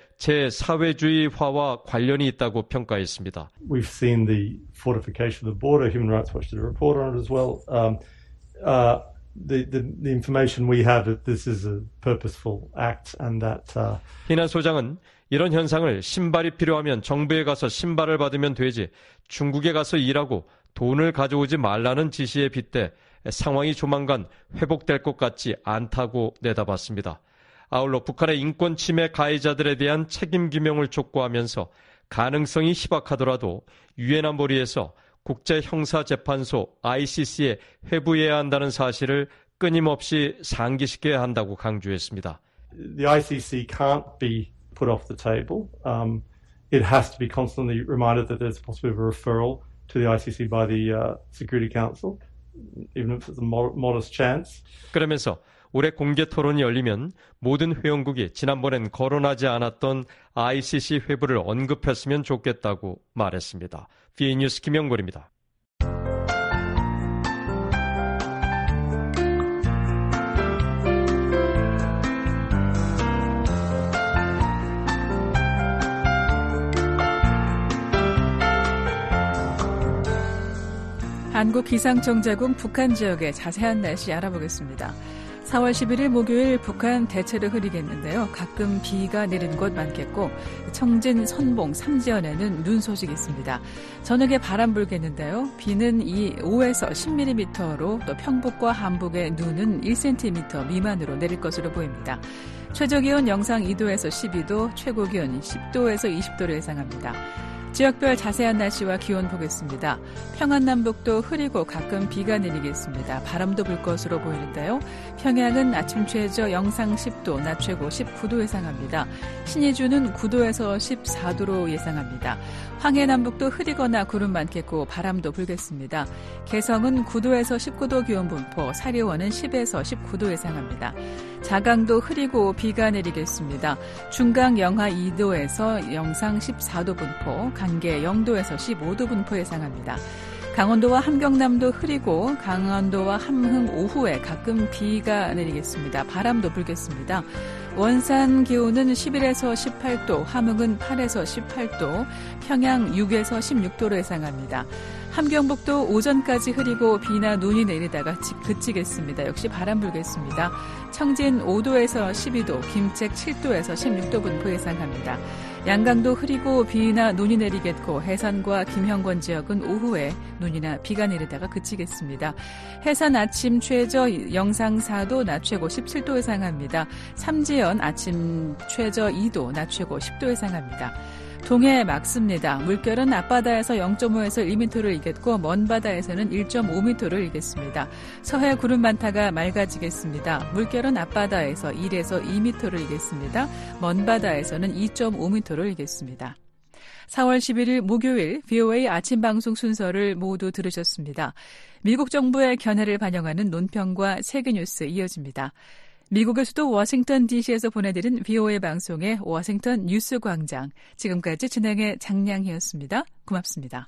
제사회주의화와 관련이 있다고 평가했습니다. We've seen the fortification of the border. Human Rights Watch did a report on it as well. Um, uh, The, the, the information we have that this is a purposeful act and that uh... 희난 소장은 이런 현상을 신발이 필요하면 정부에 가서 신발을 받으면 되지 중국에 가서 일하고 돈을 가져오지 말라는 지시에 빗대 상황이 조만간 회복될 것 같지 않다고 내다봤습니다. 아울러 북한의 인권 침해 가해자들에 대한 책임 규명을 촉구하면서 가능성이 희박하더라도 유엔 안보리에서 국제형사재판소 아이씨씨에 회부해야 한다는 사실을 끊임없이 상기시켜야 한다고 강조했습니다. The 아이씨씨 can't be put off the table. Um, it has to be constantly reminded that there's a possibility of a referral to the 아이씨씨 by the uh, Security Council, even if it's a modest chance. 그러면서 올해 공개 토론이 열리면 모든 회원국이 지난번엔 거론하지 않았던 아이씨씨 회부를 언급했으면 좋겠다고 말했습니다. 비에이 뉴스 김영걸입니다. 한국기상청제공 북한 지역의 자세한 날씨 알아보겠습니다. 사월 십일일 목요일 북한 대체로 흐리겠는데요. 가끔 비가 내리는 곳 많겠고 청진, 선봉, 삼지연에는 눈 소식이 있습니다. 저녁에 바람 불겠는데요. 비는 이 오에서 십 밀리미터로 또 평북과 함북의 눈은 일 센티미터 미만으로 내릴 것으로 보입니다. 최저기온 영상 이 도에서 십이 도, 최고기온 십 도에서 이십 도를 예상합니다. 지역별 자세한 날씨와 기온 보겠습니다. 평안남북도 흐리고 가끔 비가 내리겠습니다. 바람도 불 것으로 보이는데요. 평양은 아침 최저 영상 십 도, 낮 최고 십구 도 예상합니다. 신의주는 구 도에서 십사 도로 예상합니다. 황해남북도 흐리거나 구름 많겠고 바람도 불겠습니다. 개성은 구 도에서 십구 도 기온 분포, 사리원은 십에서 십구 도 예상합니다. 자강도 흐리고 비가 내리겠습니다. 중강 영하 이 도에서 영상 십사 도 분포, 간계 영 도에서 십오 도 분포 예상합니다. 강원도와 함경남도 흐리고 강원도와 함흥 오후에 가끔 비가 내리겠습니다. 바람도 불겠습니다. 원산 기온은 십일에서 십팔 도, 함흥은 팔에서 십팔 도, 평양 육에서 십육 도로 예상합니다. 함경북도 오전까지 흐리고 비나 눈이 내리다가 그치겠습니다. 역시 바람 불겠습니다. 청진 오 도에서 십이 도, 김책 칠 도에서 십육 도 분포 예상합니다. 양강도 흐리고 비나 눈이 내리겠고 해산과 김형권 지역은 오후에 눈이나 비가 내리다가 그치겠습니다. 해산 아침 최저 영상 사 도, 낮 최고 십칠 도 예상합니다. 삼지연 아침 최저 이 도, 낮 최고 십 도 예상합니다. 동해 맑습니다. 물결은 앞바다에서 영 점 오에서 일 미터를 이겠고 먼 바다에서는 일 점 오 미터를 이겠습니다. 서해 구름 많다가 맑아지겠습니다. 물결은 앞바다에서 일에서 이 미터를 이겠습니다. 먼 바다에서는 이 점 오 미터를 이겠습니다. 사월 십일일 목요일 브이오에이 아침 방송 순서를 모두 들으셨습니다. 미국 정부의 견해를 반영하는 논평과 세계 뉴스 이어집니다. 미국의 수도 워싱턴 디씨에서 보내드린 브이오에이 방송의 워싱턴 뉴스 광장. 지금까지 진행의 장량희였습니다. 고맙습니다.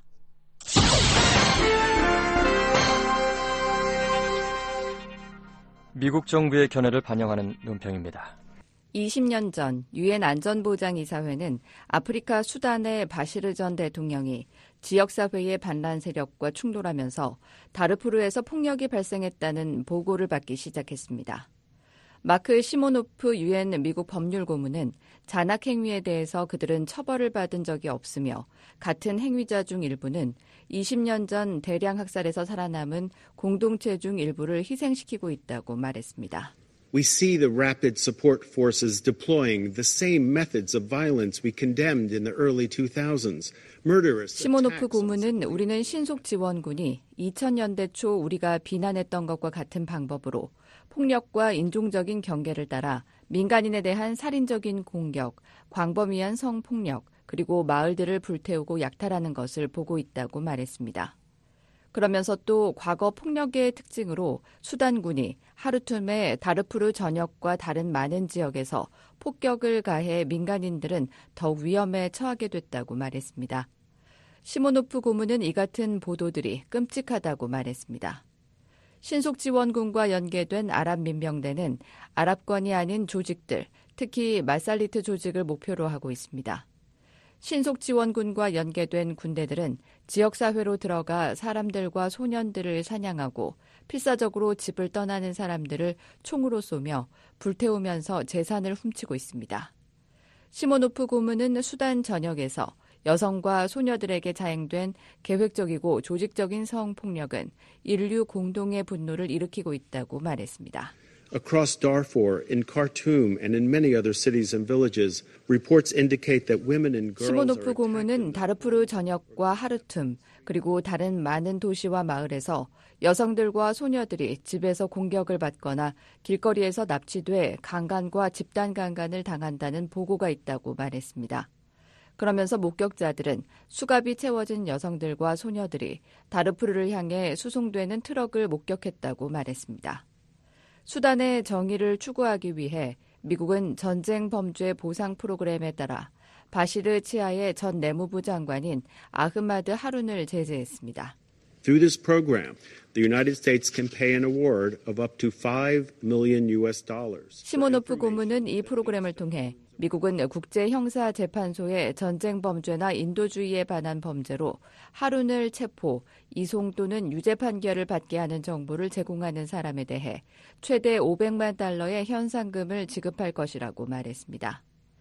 미국 정부의 견해를 반영하는 논평입니다. 이십 년 전 유엔 안전보장이사회는 아프리카 수단의 바시르 전 대통령이 지역사회의 반란 세력과 충돌하면서 다르푸르에서 폭력이 발생했다는 보고를 받기 시작했습니다. 마크 시모노프 유엔 미국 법률고문은 잔악 행위에 대해서 그들은 처벌을 받은 적이 없으며 같은 행위자 중 일부는 이십 년 전 대량 학살에서 살아남은 공동체 중 일부를 희생시키고 있다고 말했습니다. We see the rapid support forces deploying the same methods of violence we condemned in the early two thousands. Murderous 시모노프 고문은 우리는 신속 지원군이 이천 년대 초 우리가 비난했던 것과 같은 방법으로 폭력과 인종적인 경계를 따라 민간인에 대한 살인적인 공격, 광범위한 성폭력, 그리고 마을들을 불태우고 약탈하는 것을 보고 있다고 말했습니다. 그러면서 또 과거 폭력의 특징으로 수단군이 하루툼의 다르푸르 전역과 다른 많은 지역에서 폭격을 가해 민간인들은 더욱 위험에 처하게 됐다고 말했습니다. 시모노프 고문은 이 같은 보도들이 끔찍하다고 말했습니다. 신속지원군과 연계된 아랍민병대는 아랍권이 아닌 조직들, 특히 마살리트 조직을 목표로 하고 있습니다. 신속지원군과 연계된 군대들은 지역사회로 들어가 사람들과 소년들을 사냥하고 필사적으로 집을 떠나는 사람들을 총으로 쏘며 불태우면서 재산을 훔치고 있습니다. 시모노프 고문은 수단 전역에서 여성과 소녀들에게 자행된 계획적이고 조직적인 성폭력은 인류 공동의 분노를 일으키고 있다고 말했습니다. Across Darfur, in Khartoum, and in many other cities and villages, reports indicate that women and girls 시모노프 고문은 다르푸르 전역과 하르툼, 그리고 다른 많은 도시와 마을에서 여성들과 소녀들이 집에서 공격을 받거나 길거리에서 납치돼 강간과 집단 강간을 당한다는 보고가 있다고 말했습니다. 그러면서 목격자들은 수갑이 채워진 여성들과 소녀들이 다르푸르를 향해 수송되는 트럭을 목격했다고 말했습니다. 수단의 정의를 추구하기 위해 미국은 전쟁 범죄 보상 프로그램에 따라 바시르 치아의 전 내무부 장관인 아흐마드 하룬을 제재했습니다. Through this program, the United States can pay an award of up to five million U S dollars. 시모노프 고문은 이 프로그램을 통해 미국은 국제형사재판소에 전쟁 범죄나 인도주의에 반한 범죄로 하룬을 체포, 이송 또는 유죄 판결을 받게 하는 정보를 제공하는 사람에 대해 최대 오백만 달러의 현상금을 지급할 것이라고 말했습니다.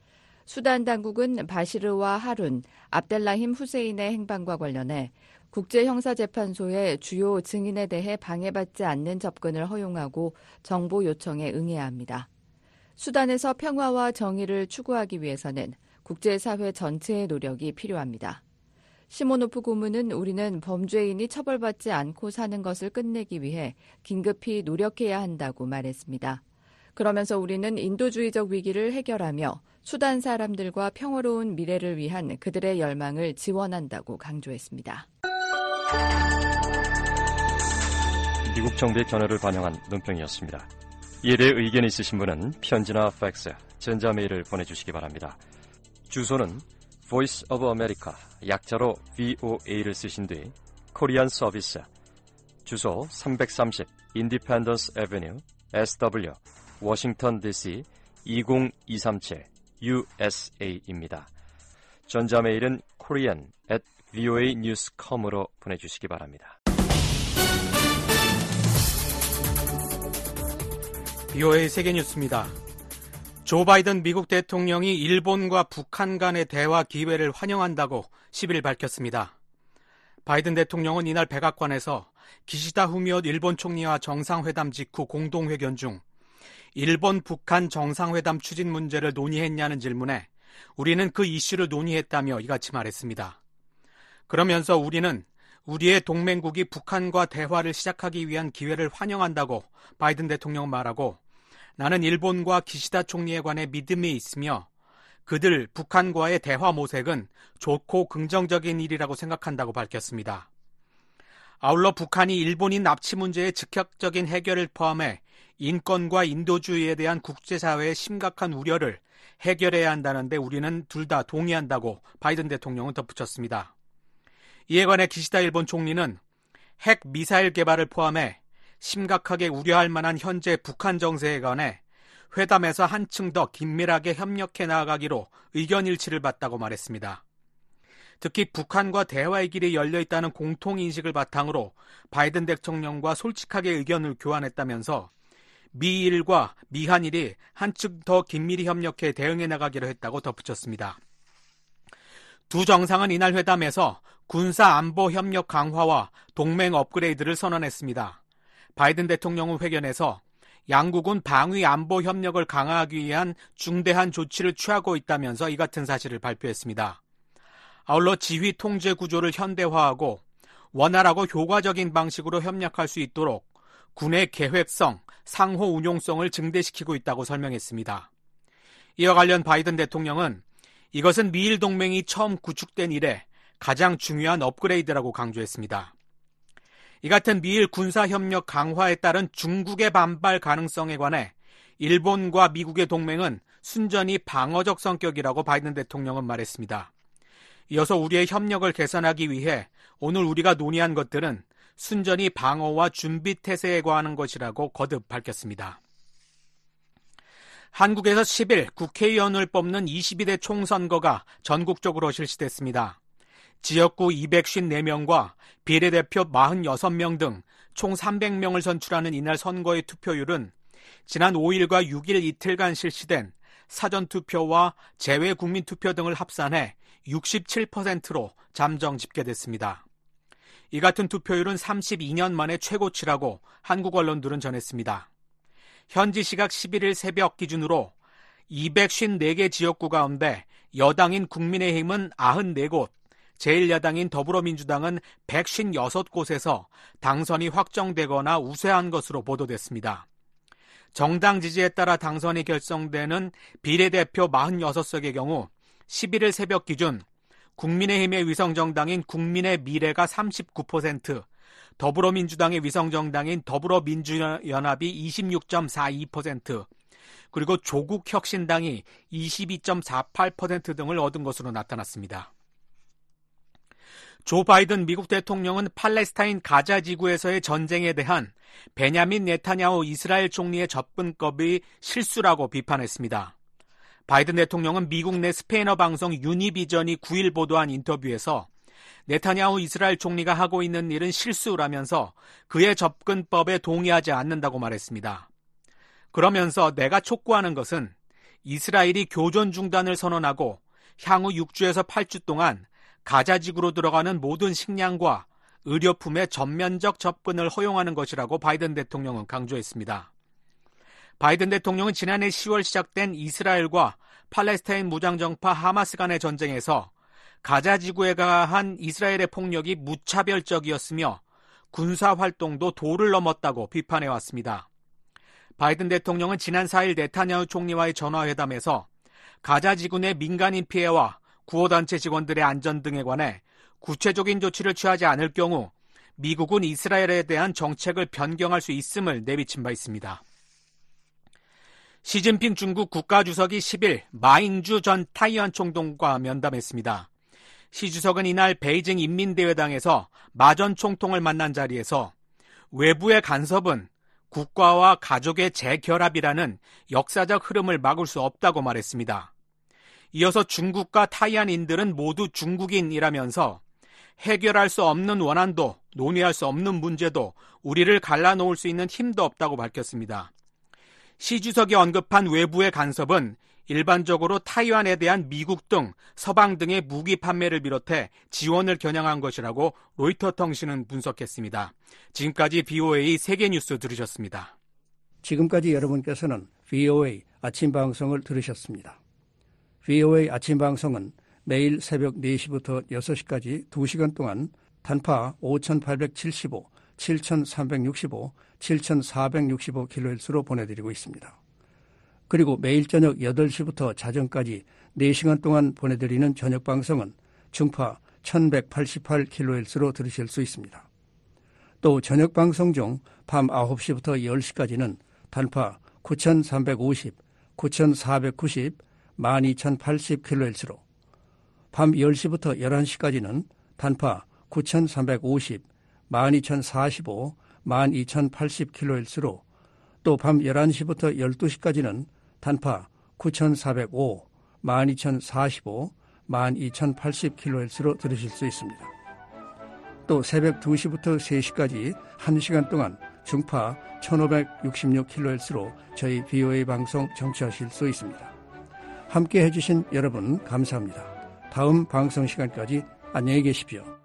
수단 당국은 바시르와 하룬, 압델라힘 후세인의 행방과 관련해 국제형사재판소의 주요 증인에 대해 방해받지 않는 접근을 허용하고 정보 요청에 응해야 합니다. 수단에서 평화와 정의를 추구하기 위해서는 국제사회 전체의 노력이 필요합니다. 시모노프 고문은 우리는 범죄인이 처벌받지 않고 사는 것을 끝내기 위해 긴급히 노력해야 한다고 말했습니다. 그러면서 우리는 인도주의적 위기를 해결하며 수단 사람들과 평화로운 미래를 위한 그들의 열망을 지원한다고 강조했습니다. 미국 정부의 견해를 반영한 논평이었습니다. 이에 대해 의견이 있으신 분은 편지나 팩스, 전자메일을 보내주시기 바랍니다. 주소는 Voice of America, 약자로 브이오에이를 쓰신 뒤 코리안 서비스, 주소 삼백삼십 Independence Avenue, 에스더블유, 워싱턴 디씨 이공이삼칠 유에스에이입니다. 전자메일은 korean at 브이오에이 뉴스 닷 컴으로 보내주시기 바랍니다. 브이오에이 세계뉴스입니다. 조 바이든 미국 대통령이 일본과 북한 간의 대화 기회를 환영한다고 십 일 밝혔습니다. 바이든 대통령은 이날 백악관에서 기시다 후미오 일본 총리와 정상회담 직후 공동회견 중 일본 북한 정상회담 추진 문제를 논의했냐는 질문에 우리는 그 이슈를 논의했다며 이같이 말했습니다. 그러면서 우리는 우리의 동맹국이 북한과 대화를 시작하기 위한 기회를 환영한다고 바이든 대통령은 말하고, 나는 일본과 기시다 총리에 관해 믿음이 있으며 그들 북한과의 대화 모색은 좋고 긍정적인 일이라고 생각한다고 밝혔습니다. 아울러 북한이 일본인 납치 문제의 즉각적인 해결을 포함해 인권과 인도주의에 대한 국제사회의 심각한 우려를 해결해야 한다는데 우리는 둘 다 동의한다고 바이든 대통령은 덧붙였습니다. 이에 관해 기시다 일본 총리는 핵 미사일 개발을 포함해 심각하게 우려할 만한 현재 북한 정세에 관해 회담에서 한층 더 긴밀하게 협력해 나아가기로 의견 일치를 봤다고 말했습니다. 특히 북한과 대화의 길이 열려 있다는 공통인식을 바탕으로 바이든 대통령과 솔직하게 의견을 교환했다면서 미일과 미한일이 한층 더 긴밀히 협력해 대응해 나가기로 했다고 덧붙였습니다. 두 정상은 이날 회담에서 군사안보협력 강화와 동맹 업그레이드를 선언했습니다. 바이든 대통령은 회견에서 양국은 방위안보 협력을 강화하기 위한 중대한 조치를 취하고 있다면서 이 같은 사실을 발표했습니다. 아울러 지휘 통제 구조를 현대화하고 원활하고 효과적인 방식으로 협력할 수 있도록 군의 계획성, 상호 운용성을 증대시키고 있다고 설명했습니다. 이와 관련 바이든 대통령은 이것은 미일 동맹이 처음 구축된 이래 가장 중요한 업그레이드라고 강조했습니다. 이 같은 미일 군사협력 강화에 따른 중국의 반발 가능성에 관해 일본과 미국의 동맹은 순전히 방어적 성격이라고 바이든 대통령은 말했습니다. 이어서 우리의 협력을 개선하기 위해 오늘 우리가 논의한 것들은 순전히 방어와 준비 태세에 관한 것이라고 거듭 밝혔습니다. 한국에서 십 일 국회의원을 뽑는 이십이 대 총선거가 전국적으로 실시됐습니다. 지역구 이백오십사 명과 비례대표 사십육 명 등 총 삼백 명을 선출하는 이날 선거의 투표율은 지난 오 일과 육 일 이틀간 실시된 사전투표와 재외국민투표 등을 합산해 육십칠 퍼센트로 잠정 집계됐습니다. 이 같은 투표율은 삼십이 년 만에 최고치라고 한국 언론들은 전했습니다. 현지 시각 십일 일 새벽 기준으로 이백오십사 개 지역구 가운데 여당인 국민의힘은 구십사 곳, 제일 야당인 더불어민주당은 백오십육 곳에서 당선이 확정되거나 우세한 것으로 보도됐습니다. 정당 지지에 따라 당선이 결정되는 비례대표 사십육 석의 경우 십일 일 새벽 기준 국민의힘의 위성정당인 국민의 미래가 삼십구 퍼센트, 더불어민주당의 위성정당인 더불어민주연합이 이십육 점 사이 퍼센트, 그리고 조국혁신당이 이십이 점 사팔 퍼센트 등을 얻은 것으로 나타났습니다. 조 바이든 미국 대통령은 팔레스타인 가자 지구에서의 전쟁에 대한 베냐민 네타냐후 이스라엘 총리의 접근법이 실수라고 비판했습니다. 바이든 대통령은 미국 내 스페인어 방송 유니비전이 구 일 보도한 인터뷰에서 네타냐후 이스라엘 총리가 하고 있는 일은 실수라면서 그의 접근법에 동의하지 않는다고 말했습니다. 그러면서 내가 촉구하는 것은 이스라엘이 교전 중단을 선언하고 향후 육 주에서 팔 주 동안 가자 지구로 들어가는 모든 식량과 의료품의 전면적 접근을 허용하는 것이라고 바이든 대통령은 강조했습니다. 바이든 대통령은 지난해 시월 시작된 이스라엘과 팔레스타인 무장정파 하마스 간의 전쟁에서 가자 지구에 가한 이스라엘의 폭력이 무차별적이었으며 군사활동도 도를 넘었다고 비판해왔습니다. 바이든 대통령은 지난 사 일 네타냐후 총리와의 전화회담에서 가자 지구 내 민간인 피해와 구호단체 직원들의 안전 등에 관해 구체적인 조치를 취하지 않을 경우 미국은 이스라엘에 대한 정책을 변경할 수 있음을 내비친 바 있습니다. 시진핑 중국 국가주석이 십 일 마잉주 전 타이완 총독과 면담했습니다. 시 주석은 이날 베이징 인민대회당에서 마 전 총통을 만난 자리에서 외부의 간섭은 국가와 가족의 재결합이라는 역사적 흐름을 막을 수 없다고 말했습니다. 이어서 중국과 타이완인들은 모두 중국인이라면서 해결할 수 없는 원한도 논의할 수 없는 문제도 우리를 갈라놓을 수 있는 힘도 없다고 밝혔습니다. 시 주석이 언급한 외부의 간섭은 일반적으로 타이완에 대한 미국 등 서방 등의 무기 판매를 비롯해 지원을 겨냥한 것이라고 로이터 통신은 분석했습니다. 지금까지 비오에이 세계뉴스 들으셨습니다. 지금까지 여러분께서는 비오에이 아침 방송을 들으셨습니다. 비오에이 아침 방송은 매일 새벽 네 시부터 여섯 시까지 두 시간 동안 단파 오천팔백칠십오, 칠천삼백육십오, 칠천사백육십오 킬로헤르츠로 보내드리고 있습니다. 그리고 매일 저녁 여덟 시부터 자정까지 네 시간 동안 보내드리는 저녁 방송은 중파 천백팔십팔 킬로헤르츠로 들으실 수 있습니다. 또 저녁 방송 중 밤 아홉 시부터 열 시까지는 단파 구천삼백오십, 구천사백구십, 만 이천팔십 킬로헤르츠로, 밤 열 시부터 열한 시까지는 단파 구천삼백오십, 만 이천사십오, 만 이천팔십 킬로헤르츠로, 또 밤 열한 시부터 열두 시까지는 단파 구천사백오, 만 이천사십오, 만 이천팔십 킬로헤르츠로 들으실 수 있습니다. 또 새벽 두 시부터 세 시까지 한 시간 동안 중파 천오백육십육 킬로헤르츠로 저희 브이오에이 방송 청취하실 수 있습니다. 함께 해주신 여러분 감사합니다. 다음 방송 시간까지 안녕히 계십시오.